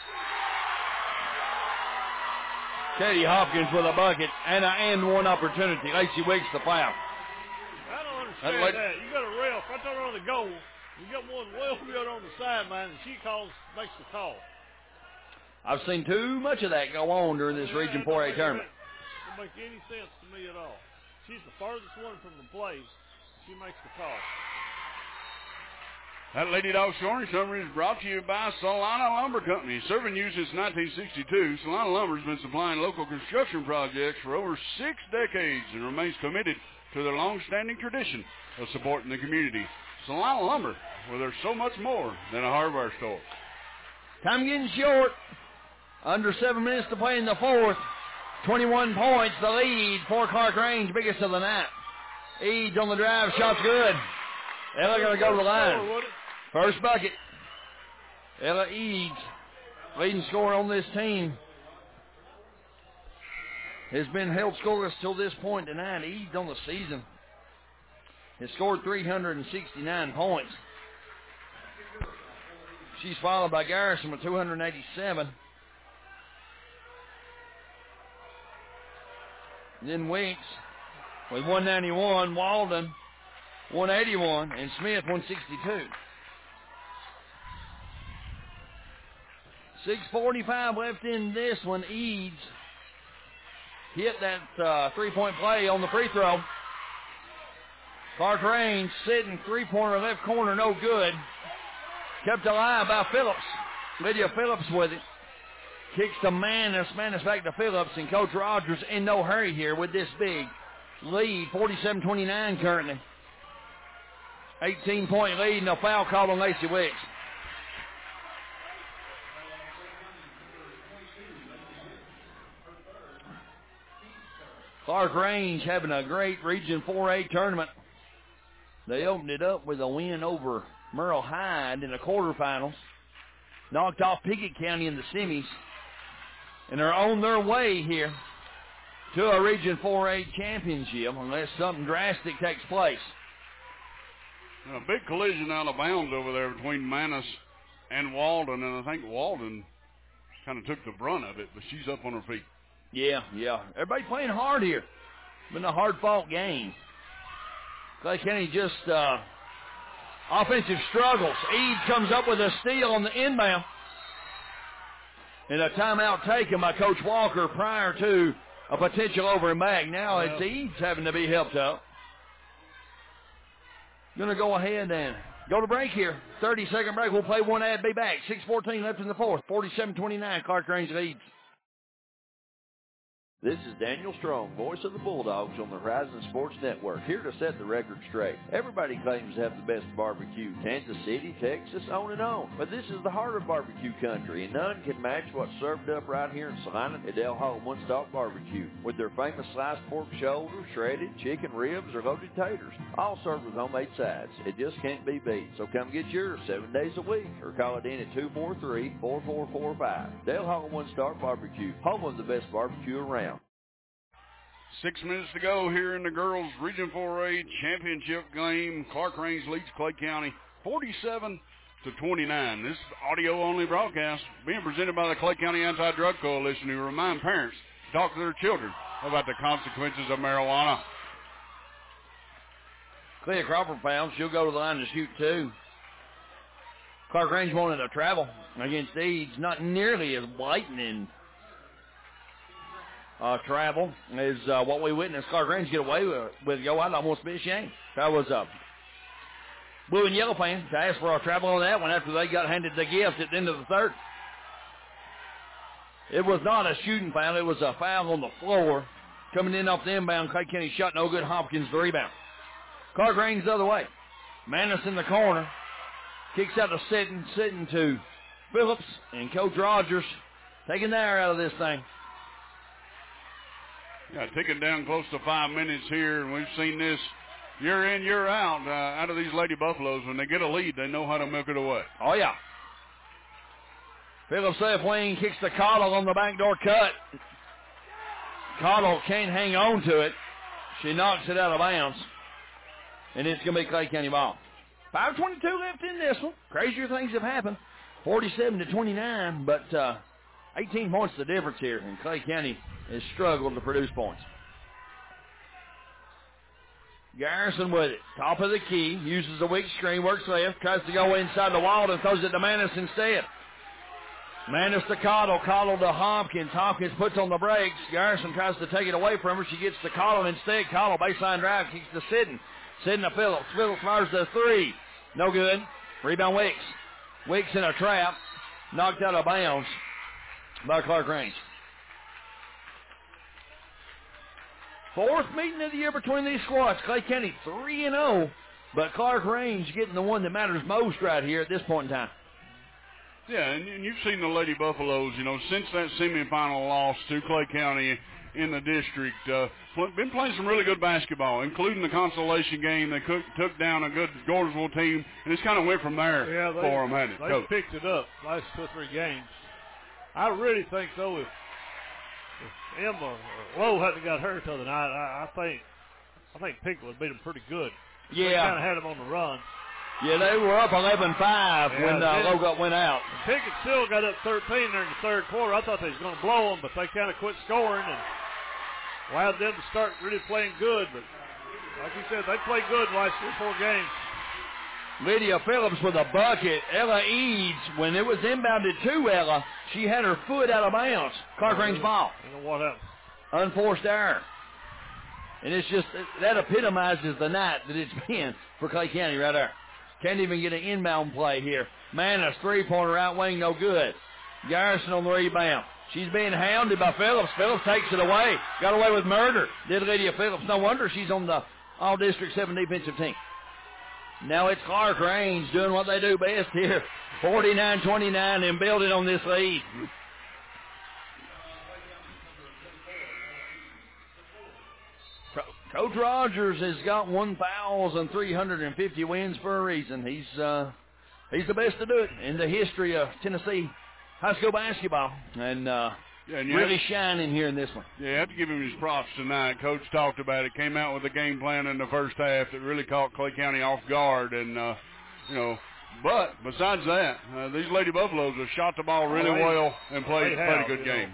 Katie Hopkins with a bucket and a and one opportunity. Lacey Wicks the foul. I don't understand that. that. You got a ref right there on the goal. You got one well good on the sideline, and she calls, makes the call. I've seen too much of that go on during this yeah, Region four A tournament. It doesn't make any sense to me at all. She's the farthest one from the play. She makes the call. That Lady Dog scoring summary is brought to you by Salina Lumber Company. Serving you since nineteen sixty-two, Salina Lumber has been supplying local construction projects for over six decades and remains committed to their long-standing tradition of supporting the community. Salina Lumber, where there's so much more than a hardware store. Time getting short. Under seven minutes to play in the fourth. twenty-one points, the lead for Clark Range, biggest of the night. Eads on the drive, shot's good. Ella going to go to the line. First bucket. Ella Eads, leading scorer on this team, has been held scoreless till this point tonight. Eads on the season has scored three hundred sixty-nine points. She's followed by Garrison with two hundred eighty-seven. Then Weeks with one ninety-one. Walden one eighty-one, and Smith one sixty-two. six forty-five left in this one. Eads hit that uh, three-point play on the free throw. Clark Range sitting three-pointer left corner, no good. Kept alive by Phillips. Lydia Phillips with it. Kicks to Manis. Manis back to Phillips, and Coach Rogers in no hurry here with this big lead, forty-seven twenty-nine currently. eighteen-point lead and a foul called on Lacey Wicks. Clark Range having a great Region four A tournament. They opened it up with a win over Merle Hyde in the quarterfinals. Knocked off Pickett County in the semis. And are on their way here to a Region four A championship unless something drastic takes place. A big collision out of bounds over there between Manus and Walden, and I think Walden kind of took the brunt of it, but she's up on her feet. Yeah, yeah. Everybody playing hard here. Been a hard-fought game. Clay County just uh, offensive struggles. Eads comes up with a steal on the inbound. And a timeout taken by Coach Walker prior to a potential over and back. Now it's Eads having to be helped up. Going to go ahead and go to break here. thirty-second break. We'll play one ad, be back. six fourteen left in the fourth. forty-seven twenty-nine, Clark Range leads. This is Daniel Strong, voice of the Bulldogs on the Horizon Sports Network, here to set the record straight. Everybody claims to have the best barbecue, Kansas City, Texas, on and on. But this is the heart of barbecue country, and none can match what's served up right here in Salina at Del Hall One Stop Barbecue, with their famous sliced pork shoulder, shredded chicken ribs, or loaded taters, all served with homemade sides. It just can't be beat. So come get yours seven days a week, or call it in at two four three, four four four five. Del Hall One Stop Barbecue, home of the best barbecue around. Six minutes to go here in the girls' Region four A championship game. Clark Range leads Clay County forty-seven to twenty-nine. This audio-only broadcast being presented by the Clay County Anti-Drug Coalition, who remind parents to talk to their children about the consequences of marijuana. Clea Crawford found. She'll go to the line to shoot two. Clark Range wanted to travel against Eads. Not nearly as blatant in Uh, travel is uh, what we witnessed Clark Range get away with. with go, I'd almost be ashamed. That was a blue and yellow fan to ask for a travel on that one after they got handed the gift at the end of the third. It was not a shooting foul. It was a foul on the floor. Coming in off the inbound, Clay County shot no good. Hopkins the rebound. Clark Range the other way. Manus in the corner. Kicks out to Sitton. Sitton to Phillips. And Coach Rogers taking the air out of this thing. Yeah, ticking down close to five minutes here, and we've seen this year in, year out uh, out of these Lady Buffaloes. When they get a lead, they know how to milk it away. Oh, yeah. Phillips left wing kicks to Cottle on the backdoor cut. Cottle can't hang on to it. She knocks it out of bounds, and it's going to be Clay County ball. five twenty-two left in this one. Crazier things have happened. forty-seven to twenty-nine, but uh, eighteen points the difference here, and Clay County has struggled to produce points. Garrison with it. Top of the key. Uses a weak screen. Works left. Tries to go inside the wall and throws it to Manus instead. Manus to Cottle. Cottle to Hopkins. Hopkins puts on the brakes. Garrison tries to take it away from her. She gets to Cottle instead. Cottle baseline drive. Kicks to Sidden. Sidden to Phillips. Phillips fires the three. No good. Rebound Wicks. Wicks in a trap. Knocked out of bounds by Clark Range. Fourth meeting of the year between these squads. Clay County three and oh, but Clark Range getting the one that matters most right here at this point in time. Yeah, and, and you've seen the Lady Buffaloes, you know, since that semifinal loss to Clay County in the district, uh, been playing some really good basketball, including the consolation game. They cook, took down a good Gordonsville team, and it's kind of went from there yeah, they, for them, hasn't it? They Coach. picked it up last two or three games. I really think, though, if If Emma Lowe hadn't got hurt the other night, I, I think I think Pickett would beat them pretty good. Yeah. They kind of had them on the run. Yeah, they were up eleven five yeah, when uh, Lowe got went out. Pickett still got up thirteen there in the third quarter. I thought they was going to blow them, but they kind of quit scoring and allowed them to start really playing good. But like you said, they played good in the last three or four games. Lydia Phillips with a bucket. Ella Eads, when it was inbounded to Ella, she had her foot out of bounds. Clark Range ball. I don't know what happened. Unforced error. And it's just, that epitomizes the night that it's been for Clay County right there. Can't even get an inbound play here. Manus, three-pointer out wing, no good. Garrison on the rebound. She's being hounded by Phillips. Phillips takes it away. Got away with murder. Did Lydia Phillips. No wonder she's on the all-district seven defensive team. Now it's Clark Range doing what they do best here. forty-nine twenty-nine and building on this lead. Coach Rogers has got one thousand three hundred fifty wins for a reason. He's uh, he's the best to do it in the history of Tennessee high school basketball. And, uh, yeah, and really have, shining here in this one. Yeah, you have to give him his props tonight. Coach talked about it. Came out with a game plan in the first half that really caught Clay County off guard. And, uh, you know, but besides that, uh, these Lady Buffaloes have shot the ball really oh, well and played, have, played a good game.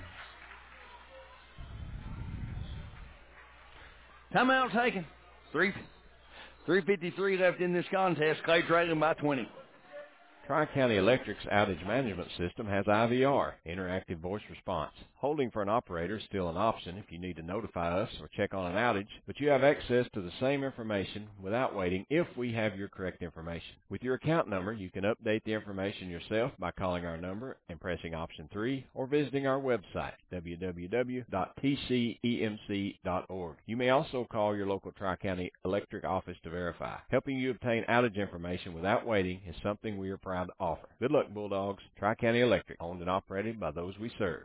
Know. Timeout taken. Three, three fifty-three left in this contest. Clay trailing by twenty. Tri-County Electric's outage management system has I V R, interactive voice response. Holding for an operator is still an option if you need to notify us or check on an outage, but you have access to the same information without waiting if we have your correct information. With your account number, you can update the information yourself by calling our number and pressing option three or visiting our website, w w w dot t c e m c dot org. You may also call your local Tri-County Electric office to verify. Helping you obtain outage information without waiting is something we are proud to offer. Good luck, Bulldogs. Tri-County Electric, owned and operated by those we serve.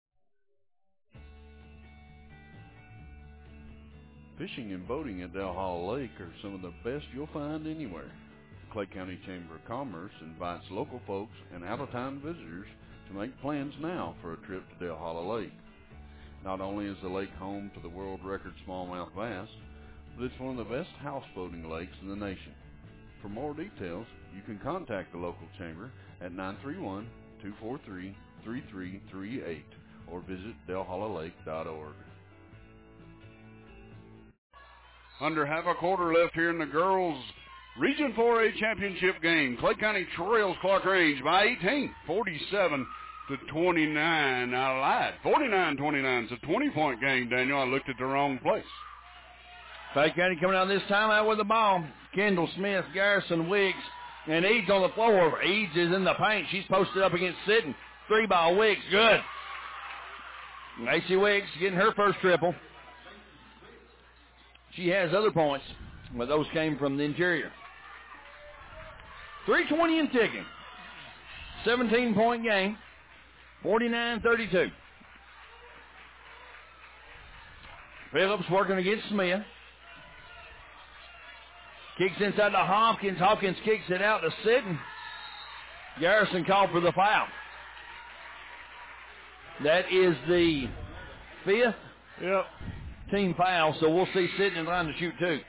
Fishing and boating at Dale Hollow Lake are some of the best you'll find anywhere. The Clay County Chamber of Commerce invites local folks and out-of-town visitors to make plans now for a trip to Dale Hollow Lake. Not only is the lake home to the world record smallmouth bass, but it's one of the best houseboating lakes in the nation. For more details, you can contact the local chamber at nine three one, two four three, three three three eight or visit dale hollow lake dot org. Under half a quarter left here in the girls' Region four A championship game. Clay County trails Clark Range by eighteen, forty-seven to twenty-nine. I lied. forty-nine twenty-nine. It's a twenty-point game, Daniel. I looked at the wrong place. Clay County coming out this time out with the ball. Kendall Smith, Garrison, Wiggs, and Eads on the floor. Eads is in the paint. She's posted up against Sitton. Three ball, Wiggs, good. Macy Wiggs getting her first triple. She has other points, but those came from the interior. three twenty and ticking. seventeen-point game. forty-nine thirty-two. Phillips working against Smith. Kicks inside to Hopkins. Hopkins kicks it out to Sitton. Garrison called for the foul. That is the fifth yep. team foul, so we'll see Sitton in line to shoot two.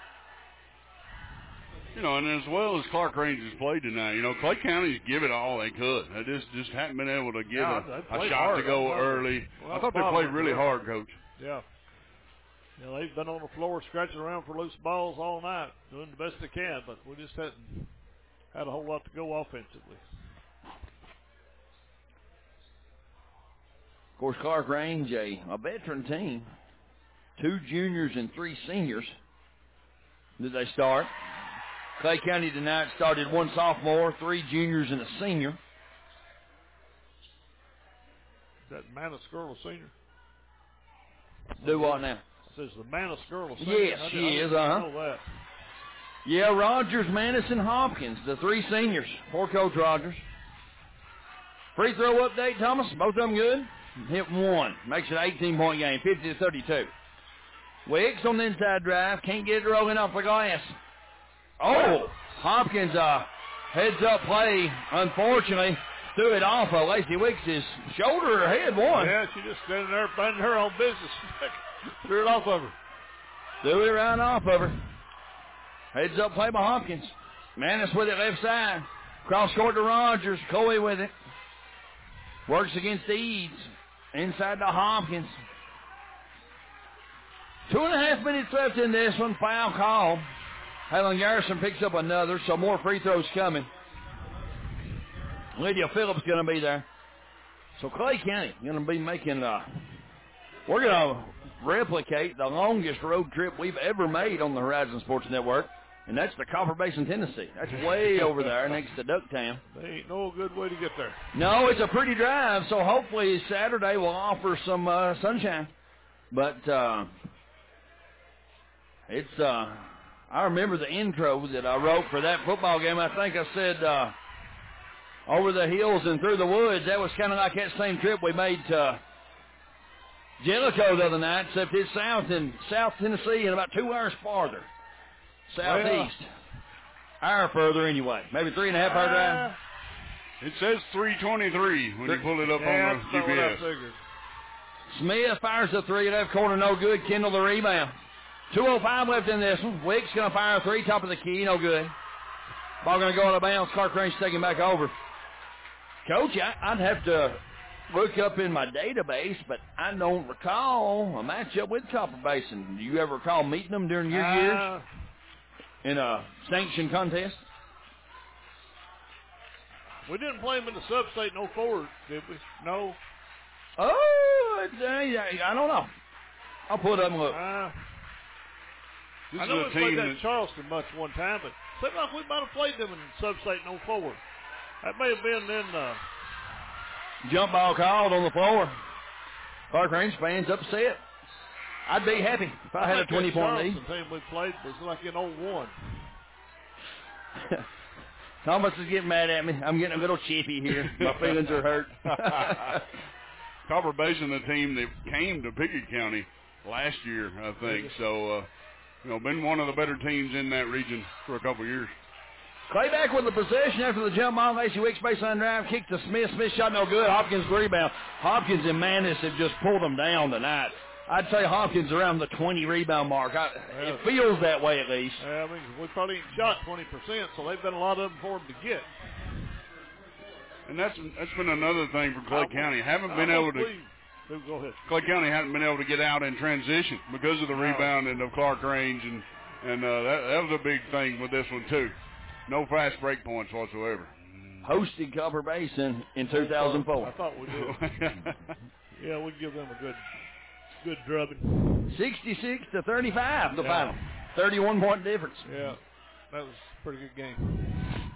You know, and as well as Clark Range has played tonight, you know, Clay County's give it all they could. They just just haven't been able to give yeah, a, a shot hard. to go early. Well, I thought they played really hard, Coach. Yeah. You know, they've been on the floor scratching around for loose balls all night, doing the best they can, but we just hadn't had a whole lot to go offensively. Of course, Clark Range, a, a veteran team. Two juniors and three seniors did they start. Clay County tonight started one sophomore, three juniors, and a senior. Is that Manus girl a senior? Do what now? Says the Manus girl a senior. Yes, I she did, I is, uh-huh. know that. Yeah, Rogers, Manus, and Hopkins, the three seniors for Coach Rogers. Free throw update, Thomas. Both of them good. Hit one. Makes it an eighteen-point game, fifty to thirty-two. Wiggs on the inside drive. Can't get it rolling off the glass. Oh, Hopkins, uh, heads-up play, unfortunately, threw it off of Lacey Wiggs' shoulder or head one. Yeah, she just standing there minding her own business. Threw it off of her. Threw it right off of her. Heads-up play by Hopkins. Manus with it left side. Cross court to Rogers. Coley with it. Works against Eads. Inside to Hopkins. Two and a half minutes left in this one. Foul call. Helen Garrison picks up another, so more free throws coming. Lydia Phillips going to be there. So Clay County going to be making, uh, we're going to replicate the longest road trip we've ever made on the Horizon Sports Network, and that's the Copper Basin, Tennessee. That's way over there next to Ducktown. They ain't no good way to get there. No, it's a pretty drive, so hopefully Saturday will offer some uh, sunshine. But uh, it's uh, I remember the intro that I wrote for that football game. I think I said uh, over the hills and through the woods. That was kind of like that same trip we made to Jellicoe the other night, except it's south in South Tennessee and about two hours farther. Southeast. Well, hour further anyway. Maybe three and a half hour drive. It says three twenty-three when you pull it up yeah, on the G P S. Smith fires the three. Left corner, no good. Kendall the rebound. two oh five left in this one. Wicks going to fire a three, top of the key, no good. Ball going to go out of bounds. Clark Range taking back over. Coach, I, I'd have to look up in my database, but I don't recall a matchup with Copper Basin. Do you ever recall meeting them during your uh, years in a sanctioned contest? We didn't play them in the sub-state no forward, did we? No. Oh, I don't know. I'll pull it up and look. Uh, This I is know a we played team that that in Charleston much one time, but seemed like we might have played them in sub-state no forward. That may have been in uh, jump ball called on the floor. Clark Range fans upset. I'd be happy if I, I had a twenty-point lead. The team we played was like in oh one. Thomas is getting mad at me. I'm getting a little chippy here. My feelings are hurt. Copper Basin, the team that came to Pickett County last year, I think. So, uh, you know, been one of the better teams in that region for a couple of years. Clay back with the possession after the jump ball. Lacey Wicks baseline drive, kick to Smith. Smith shot no good. Hopkins rebound. Hopkins and Manis have just pulled them down tonight. I'd say Hopkins around the twenty rebound mark. I, yeah. It feels that way at least. Yeah, I mean, we probably ain't shot twenty percent, so they've done a lot of them for them to get. And that's that's been another thing for Clay I County. Would, haven't been I able to. Believe, go ahead. Clay County hasn't been able to get out in transition because of the no. rebounding of Clark Range, and and uh, that, that was a big thing with this one too. No fast break points whatsoever. Hosted Copper Basin in two thousand four. I thought we did. Yeah, we'd give them a good, good drubbing. sixty-six to thirty-five, the yeah. final. thirty-one point difference. Yeah, that was a pretty good game.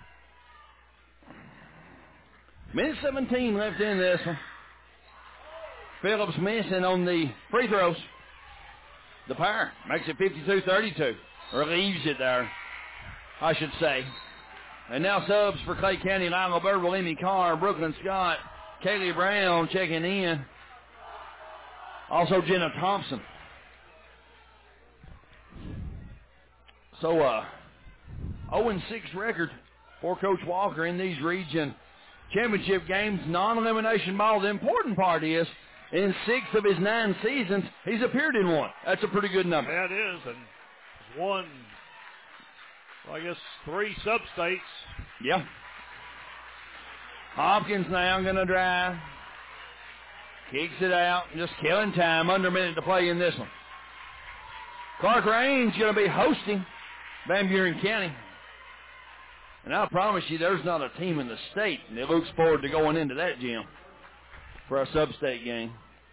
Minute seventeen left in this one. Phillips missing on the free throws. The pair makes it fifty-two thirty-two, or leaves it there, I should say. And now subs for Clay County: Lionel Birdwell, Emmy Carr, Brooklyn Scott, Kaylee Brown checking in. Also Jenna Thompson. So, uh, oh and six record for Coach Walker in these region championship games, non-elimination ball. The important part is, in six of his nine seasons, he's appeared in one. That's a pretty good number. Yeah, it is, and he's won, well, I guess, three sub-states. Yeah. Hopkins now going to drive. Kicks it out, just killing time. Under a minute to play in this one. Clark Range going to be hosting Van Buren County. And I promise you, there's not a team in the state that looks forward to going into that gym for a sub-state game.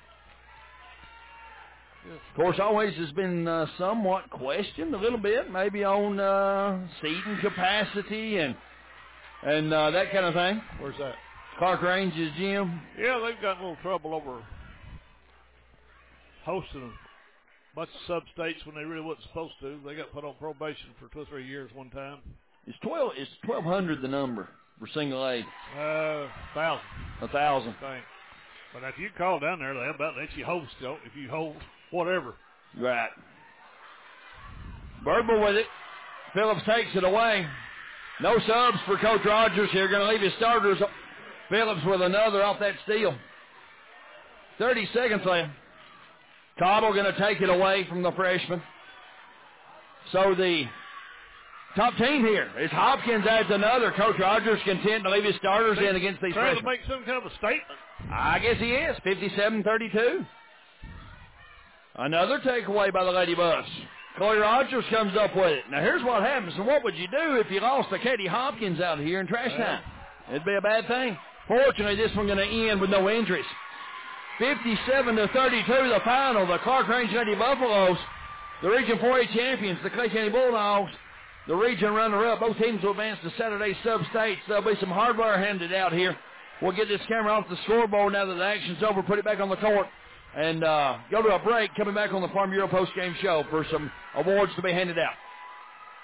Of course, always has been uh, somewhat questioned a little bit, maybe on uh, seating capacity and and uh, that kind of thing. Where's that? Clark Range's gym. Yeah, they've got a little trouble over hosting a bunch of sub-states when they really wasn't supposed to. They got put on probation for two or three years one time. Is twelve is twelve hundred the number for single A? Uh, thousand. A thousand. I think. But if you call down there, they about let you host. You know, if you hold whatever. Right. Birdwell with it. Phillips takes it away. No subs for Coach Rogers here. Going to leave his starters. Phillips with another off that steal. Thirty seconds left. Cottle going to take it away from the freshman. So the top team here is Hopkins adds another. Coach Rogers content to leave his starters in against these trying freshmen. Trying to make some kind of a statement. I guess he is. fifty-seven thirty-two. Another takeaway by the Lady Buffs. Chloe Rogers comes up with it. Now here's what happens. And what would you do if you lost to Katie Hopkins out here in trash time? It'd be a bad thing. Fortunately, this one's going to end with no injuries. fifty-seven to thirty-two, the final. The Clark Range Lady Buffaloes, the Region four A champions, the Clay County Bulldogs, the region runner-up. Both teams will advance to Saturday sub-states. There'll be some hardware handed out here. We'll get this camera off the scoreboard now that the action's over, put it back on the court, and uh, go to a break, coming back on the Farm Bureau post-game show for some awards to be handed out.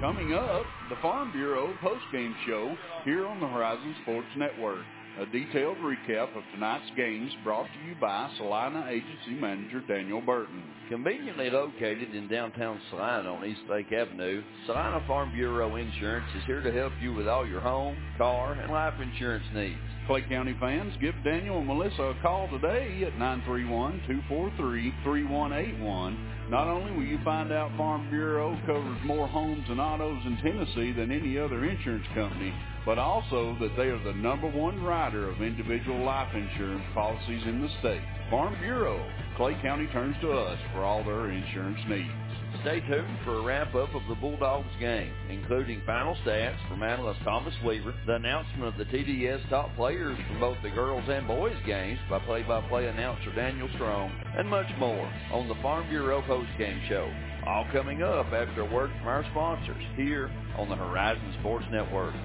Coming up, the Farm Bureau postgame show here on the Horizon Sports Network. A detailed recap of tonight's games brought to you by Salina Agency Manager Daniel Burton. Conveniently located in downtown Salina on East Lake Avenue, Salina Farm Bureau Insurance is here to help you with all your home, car, and life insurance needs. Clay County fans, give Daniel and Melissa a call today at nine three one, two four three, three one eight one. Not only will you find out Farm Bureau covers more homes and autos in Tennessee than any other insurance company, but also that they are the number one writer of individual life insurance policies in the state. Farm Bureau. Clay County turns to us for all their insurance needs. Stay tuned for a wrap-up of the Bulldogs game, including final stats from analyst Thomas Weaver, the announcement of the T D S top players from both the girls and boys games by play-by-play announcer Daniel Strong, and much more on the Farm Bureau postgame show. All coming up after a word from our sponsors here on the Horizon Sports Network.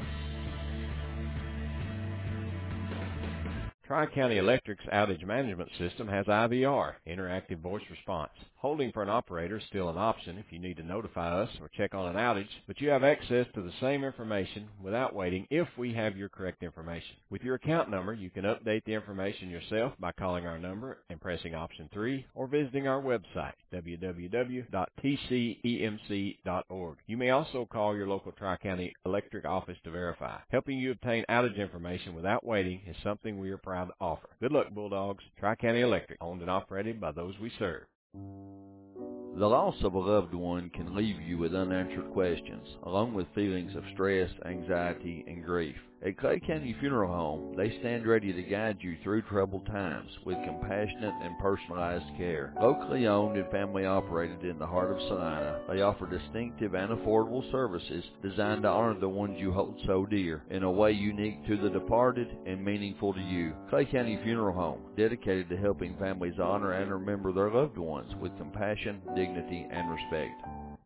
Tri-County Electric's outage management system has I V R, interactive voice response. Holding for an operator is still an option if you need to notify us or check on an outage, but you have access to the same information without waiting if we have your correct information. With your account number, you can update the information yourself by calling our number and pressing option three or visiting our website, w w w dot t c e m c dot org. You may also call your local Tri-County Electric office to verify. Helping you obtain outage information without waiting is something we are proud to offer. Good luck, Bulldogs. Tri-County Electric, owned and operated by those we serve. The loss of a loved one can leave you with unanswered questions, along with feelings of stress, anxiety, and grief. At Clay County Funeral Home, they stand ready to guide you through troubled times with compassionate and personalized care. Locally owned and family operated in the heart of Salina, they offer distinctive and affordable services designed to honor the ones you hold so dear in a way unique to the departed and meaningful to you. Clay County Funeral Home, dedicated to helping families honor and remember their loved ones with compassion, dignity, and respect.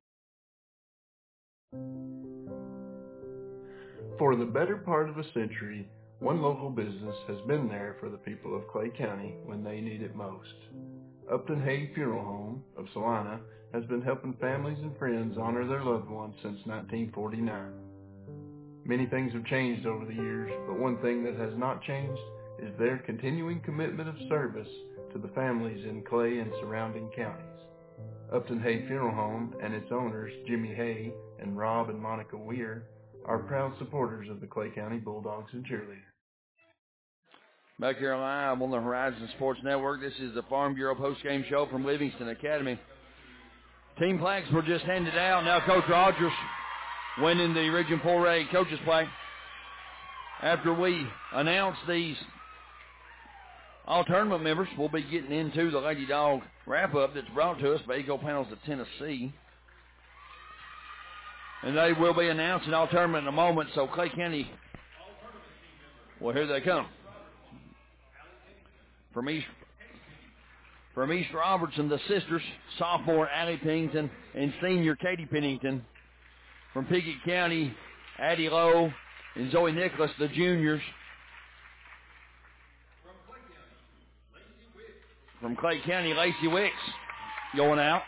For the better part of a century, one local business has been there for the people of Clay County when they need it most. Upton Hague Funeral Home of Salina has been helping families and friends honor their loved ones since nineteen forty-nine. Many things have changed over the years, but one thing that has not changed is their continuing commitment of service to the families in Clay and surrounding counties. Upton Hague Funeral Home and its owners, Jimmy Hay and Rob and Monica Weir, are proud supporters of the Clay County Bulldogs and Cheerleaders. Back here live on the Horizon Sports Network, this is the Farm Bureau postgame show from Livingston Academy. Team flags were just handed out. Now Coach Rogers winning the Region four A coaches play. After we announce these all tournament members, we'll be getting into the Lady Dog wrap-up that's brought to us by Eagle Panels of Tennessee. And they will be announcing all tournament in a moment, so Clay County, well, here they come. From East, from East Robertson, the sisters, sophomore Allie Pennington and senior Katie Pennington. From Pickett County, Addie Lowe and Zoe Nicholas, the juniors. From Clay County, Lacey Wicks going out.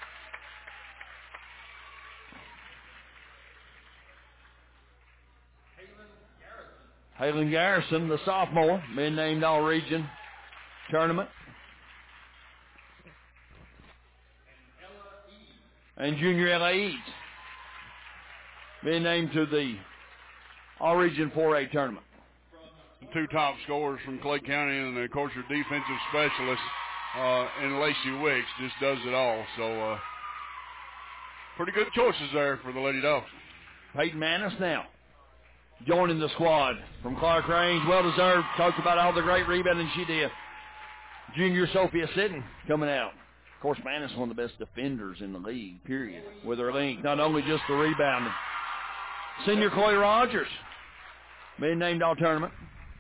Halen Garrison, the sophomore, been named All-Region Tournament. And junior Ella Eads, been named to the All-Region four A Tournament. Two top scorers from Clay County, and of course your defensive specialist uh, in Lacey Wicks just does it all. So uh, pretty good choices there for the Lady Dogs. Peyton Manis now joining the squad from Clark Range. Well-deserved. Talked about all the great rebounding she did. Junior Sophia Sitton coming out. Of course, Manis one of the best defenders in the league, period, with her length. Not only just the rebounding. Senior Chloe Rogers being named all-tournament.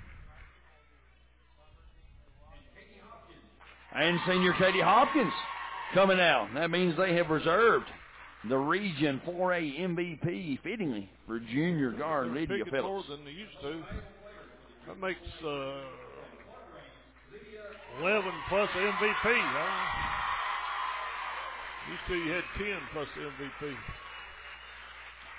And senior Katie Hopkins coming out. That means they have reserved the Region four A M V P, fittingly, for junior guard Lydia Phillips. Phillips. More than they used to. That makes uh, eleven plus M V P. Huh? Used to you had ten plus M V P.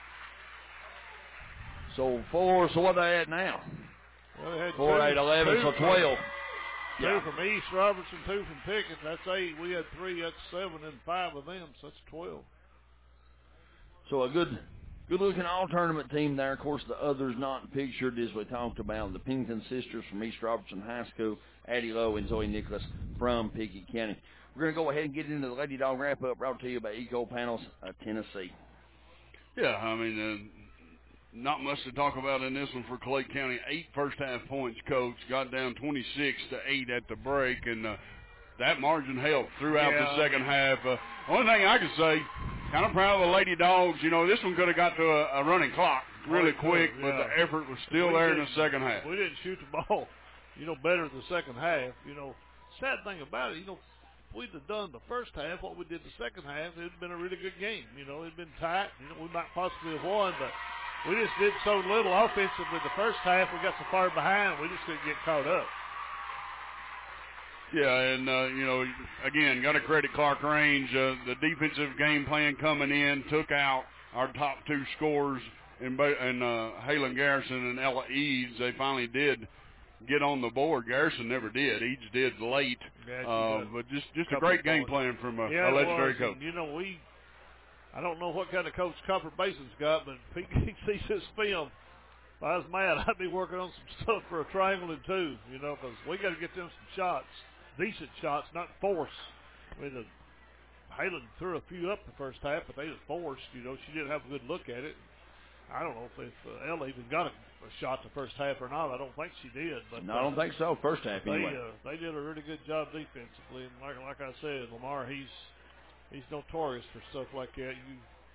So four, so what are they at now? Well, they had four, two, eight, eleven, two so twelve. Two Yeah. from East Robertson, two from Pickens. That's eight. We had three. That's seven, and five of them. So that's twelve. So a good, good-looking all-tournament team there. Of course, the others not pictured, as we talked about, the Pennington sisters from East Robertson High School, Addie Lowe and Zoe Nicholas from Pickett County. We're going to go ahead and get into the Lady Dog wrap-up brought to you by Eco Panels of Tennessee. Yeah, I mean, uh, not much to talk about in this one for Clay County. Eight first-half points, Coach. Got down twenty-six to eight at the break, and uh, that margin helped throughout Yeah. the second half. Uh, only thing I can say, kind of proud of the Lady Dogs. You know, this one could have got to a, a running clock really Oh, quick, yeah. but the effort was still We there in the didn't- second half. We didn't shoot the ball, you know, better in the second half. You know, sad thing about it, you know, if we'd have done the first half what we did the second half, it would have been a really good game. You know, it had been tight. You know, we might possibly have won, but we just did so little offensively the first half. We got so far behind, we just couldn't get caught up. Yeah, and, uh, you know, again, got to credit Clark Range. Uh, the defensive game plan coming in took out our top two scorers in, in uh, Halen Garrison and Ella Eads. They finally did get on the board. Garrison never did. Eads did late. Yeah, uh, did. but just, just a Couple great game points. plan from a, Yeah, a it legendary was. coach. And, you know, we, I don't know what kind of coach Copper Basin's got, but if he sees his film, if I was mad, I'd be working on some stuff for a triangle and two, you know, because we got to get them some shots, decent shots, not force. I mean, the, Halen threw a few up the first half, but they was forced, you know. She didn't have a good look at it. I don't know if, if uh, Ella even got a, a shot the first half or not. I don't think she did. But No, I don't uh, think so. First half, they, anyway. uh, they did a really good job defensively, and like like I said, Lamar, he's he's notorious for stuff like that. You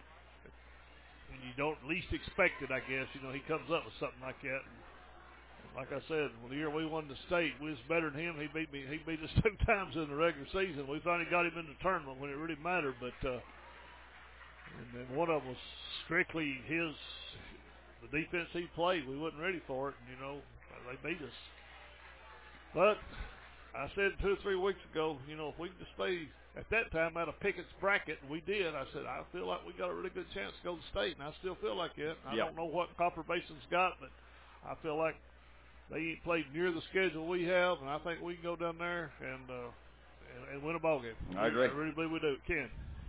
and you don't least expect it, I guess. You know, he comes up with something like that. And, and like I said, when the year we won the state, we was better than him. He beat me. He beat us two times in the regular season. We finally got him in the tournament when it really mattered. But uh, and then one of them was strictly his. The defense he played, we wasn't ready for it, and, you know, they beat us. But I said two or three weeks ago, you know, if we could just stay at that time out of Pickett's bracket, and we did, I said, I feel like we got a really good chance to go to state, and I still feel like that. I Yep. don't know what Copper Basin's got, but I feel like they ain't played near the schedule we have, and I think we can go down there and uh, and, and win a ball game. I agree. I really believe we do. Ken.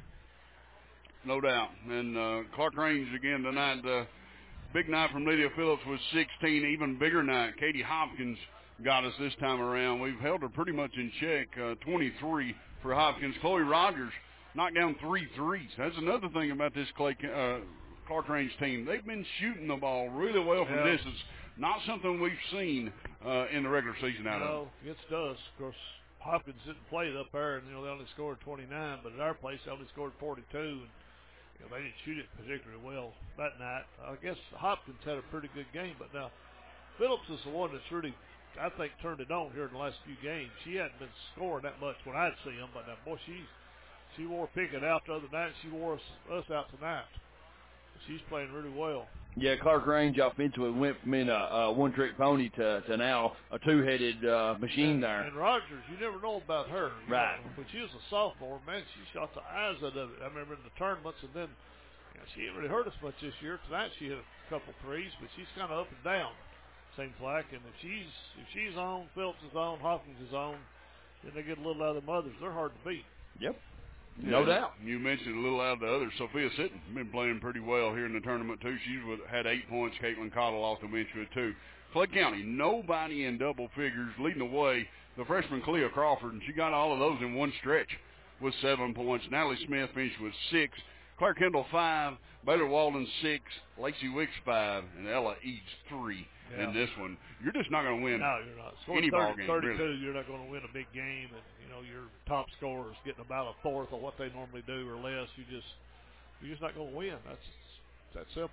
No doubt. And uh, Clark Range again tonight. Uh, big night from Lydia Phillips with sixteen. Even bigger night. Katie Hopkins got us this time around. We've held her pretty much in check. Uh, twenty-three for Hopkins. Chloe Rogers knocked down three threes. That's another thing about this Clay, uh, Clark Range team. They've been shooting the ball really well from Yeah. distance. Not something we've seen uh, in the regular season out of No, them. against us, of course, Hopkins didn't play it up there, and, you know, they only scored twenty-nine, but at our place, they only scored forty-two, and, you know, they didn't shoot it particularly well that night. I guess Hopkins had a pretty good game, but now Phillips is the one that's really, I think, turned it on here in the last few games. She hadn't been scoring that much when I'd see them, but now, boy, she's, she wore Pickett out the other night, and she wore us, us out tonight. She's playing really well. Yeah, Clark Range offensively went from being a, a one-trick pony to, to now a two-headed uh, machine and, there. And Rogers, you never know about her. you Right. know. When she was a sophomore, man, she shot the eyes out of it. I remember in the tournaments, and then you know, she didn't really hurt us much this year. Tonight she hit a couple threes, but she's kind of up and down, seems like. And if she's if she's on, Phillips is on, Hawkins is on, then they get a little out of the others. They're hard to beat. Yep. Yeah, No doubt. You mentioned a little out of the others. Sophia Sitton been playing pretty well here in the tournament, too. She's with, had eight points. Caitlin Cottle off the bench with two. Clay County, nobody in double figures. Leading the way, the freshman Clea Crawford, and she got all of those in one stretch with seven points. Natalie Smith finished with six. Claire Kendall, five. Baylor Walden, six. Lacey Wicks, five. And Ella Eads, three. Yeah. In this one, you're just not going to win No, you're not. Scoring any thirty, ball game, thirty-two, really. you're not going to win a big game, and you know your top scorer is getting about a fourth of what they normally do or less. You just you're just not going to win. That's that simple.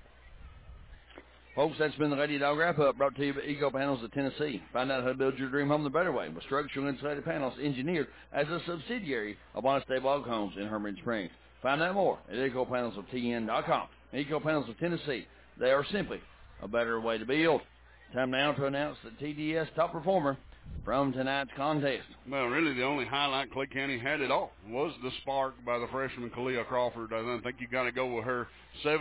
Folks, that's been the Lady Dog Wrap-Up brought to you by Eco Panels of Tennessee. Find out how to build your dream home the better way with structural insulated panels engineered as a subsidiary of Honest Dave Log Homes in Herman Springs. Find out more at eco panels of t n dot com. Eco Panels of Tennessee, they are simply a better way to build. Time now to announce the T D S top performer from tonight's contest. Well, really, the only highlight Clay County had it all was the spark by the freshman Kalia Crawford. I think you got to go with her. Seven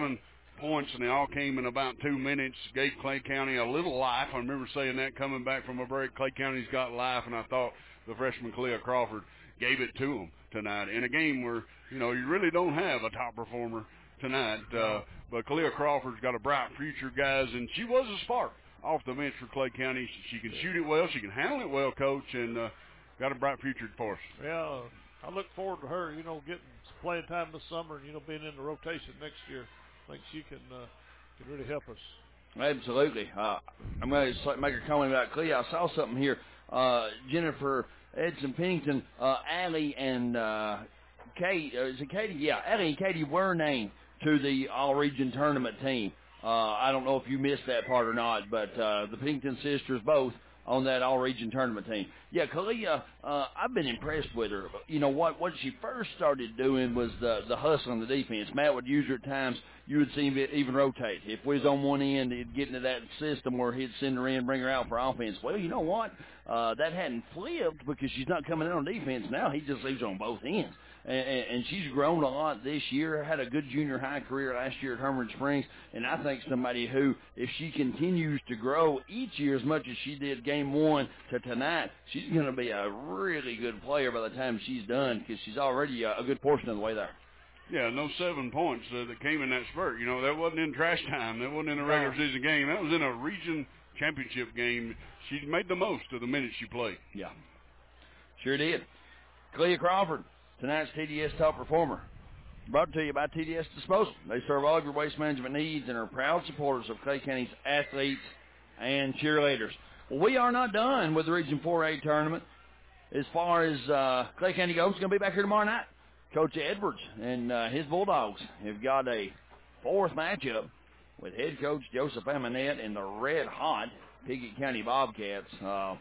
points, and they all came in about two minutes. Gave Clay County a little life. I remember saying that coming back from a break. Clay County's got life, and I thought the freshman Clea Crawford gave it to them tonight in a game where, you know, you really don't have a top performer tonight. Uh, but Clea Crawford's got a bright future, guys, and she was a spark off the bench for Clay County. She, she can shoot it well. She can handle it well, Coach, and uh, got a bright future for us. Yeah, I look forward to her, you know, getting some playing time this summer and, you know, being in the rotation next year. I think she can uh, can really help us. Absolutely. Uh, I'm going to make a comment about Clea. I saw something here. Uh, Jennifer Edson Pennington, uh, Allie, and uh, Kate. Uh, is it Katie? Yeah, Allie and Katie were named to the All-Region Tournament team. Uh, I don't know if you missed that part or not, but uh, the Pennington sisters both on that All-Region Tournament team. Yeah, Kalia, uh, I've been impressed with her. You know, what what she first started doing was the the hustle on the defense. Matt would use her at times. You would see him even rotate. If we was on one end, he'd get into that system where he'd send her in, bring her out for offense. Well, you know what? Uh, that hadn't flipped because she's not coming in on defense. Now he just leaves her on both ends. And, and, and she's grown a lot this year, had a good junior high career last year at Herman Springs, and I think somebody who, if she continues to grow each year as much as she did game one to tonight, she's going to be a really good player by the time she's done because she's already a, a good portion of the way there. Yeah, no seven points uh, that came in that spurt. You know, that wasn't in trash time. That wasn't in a regular season game. That was in a region championship game. She made the most of the minutes she played. Yeah, sure did. Clea Crawford, tonight's T D S top performer. Brought to you by T D S Disposal. They serve all of your waste management needs and are proud supporters of Clay County's athletes and cheerleaders. Well, we are not done with the Region four A tournament. As far as uh, Clay County goes, it's going to be back here tomorrow night. Coach Edwards and uh, his Bulldogs have got a fourth matchup with head coach Joseph Amonette and the red-hot Pickett County Bobcats. Uh,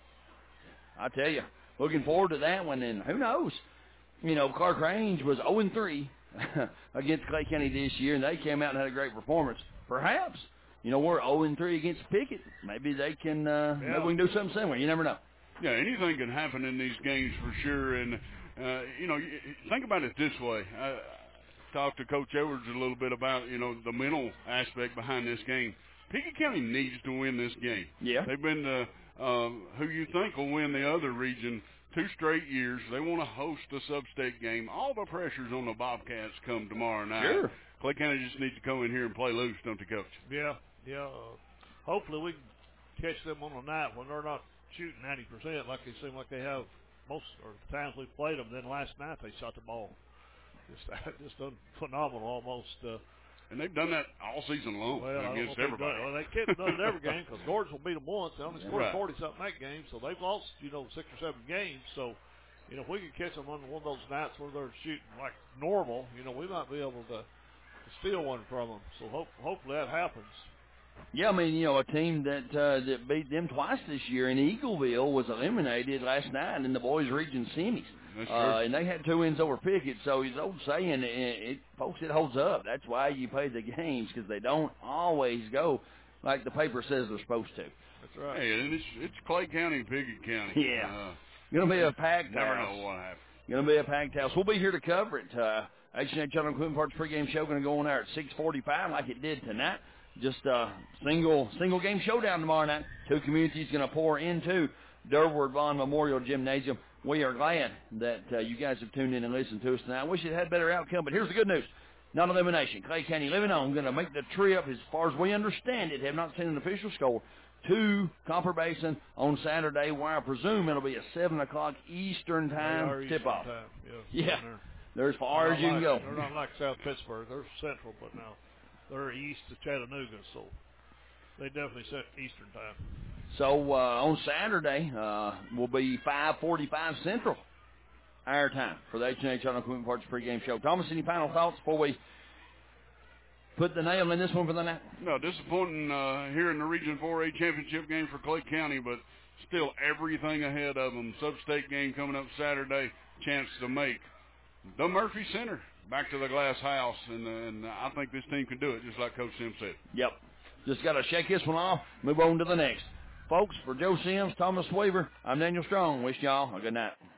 I tell you, looking forward to that one, and who knows? You know, Clark Range was oh and three against Clay County this year, and they came out and had a great performance. Perhaps, you know, we're oh and three against Pickett. Maybe they can, uh, yeah. maybe we can do something similar. You never know. Yeah, anything can happen in these games for sure, and Uh, you know, think about it this way. I talked to Coach Edwards a little bit about, you know, the mental aspect behind this game. Pickett County needs to win this game. Yeah. They've been the, uh, who you think will win the other region two straight years. They want to host a sub-state game. All the pressure's on the Bobcats come tomorrow night. Sure. Clay County just needs to come in here and play loose, don't they, Coach? Yeah, yeah. Uh, hopefully we can catch them on a night when they're not shooting ninety percent like they seem like they have most or the times we've played them. Then last night they shot the ball just just done phenomenal almost. Uh, and they've done that all season long well, against everybody. Done, well, they can't have done it every game because Gordons will beat them once. They only scored right. forty something that game, so they've lost you know six or seven games. So you know if we could catch them on one of those nights where they're shooting like normal, you know we might be able to, to steal one from them. So hope, hopefully that happens. Yeah, I mean, you know, a team that uh, that beat them twice this year in Eagleville was eliminated last night in the boys' region semis. That's uh, true. and they had two wins over Pickett, so it's old saying, it, it, folks, it holds up. That's why you play the games, because they don't always go like the paper says they're supposed to. That's right. Hey, and it's, it's Clay County and Pickett County. Yeah. Uh, going to be a packed never house. know what happens. Going to be a packed house. We'll be here to cover it. Uh, H and H Channel Equipment Parts pregame show going to go on there at six forty-five like it did tonight. Just a single single game showdown tomorrow night. Two communities going to pour into Durward Vaughn Memorial Gymnasium. We are glad that uh, you guys have tuned in and listened to us tonight. I wish it had better outcome, but here's the good news. Not elimination. Clay County living on going to make the trip, as far as we understand it, have not seen an official score, to Copper Basin on Saturday, where I presume it'll be a seven o'clock Eastern time tip-off. Yeah. yeah. They're as far as you like, can go. They're not like South Pittsburgh. They're central, but now they're east of Chattanooga, so they definitely set Eastern time. So uh, on Saturday uh, will be five forty-five Central, our time, for the H and H Auto Equipment Parts pregame show. Thomas, any final thoughts before we put the nail in this one for the night? No, disappointing uh, here in the Region four A championship game for Clay County, but still everything ahead of them. Sub-state game coming up Saturday, chance to make the Murphy Center back to the glass house, and, uh, and I think this team can do it, just like Coach Sims said. Yep. Just got to shake this one off, move on to the next. Folks, for Joe Sims, Thomas Weaver, I'm Daniel Strong. Wish y'all a good night.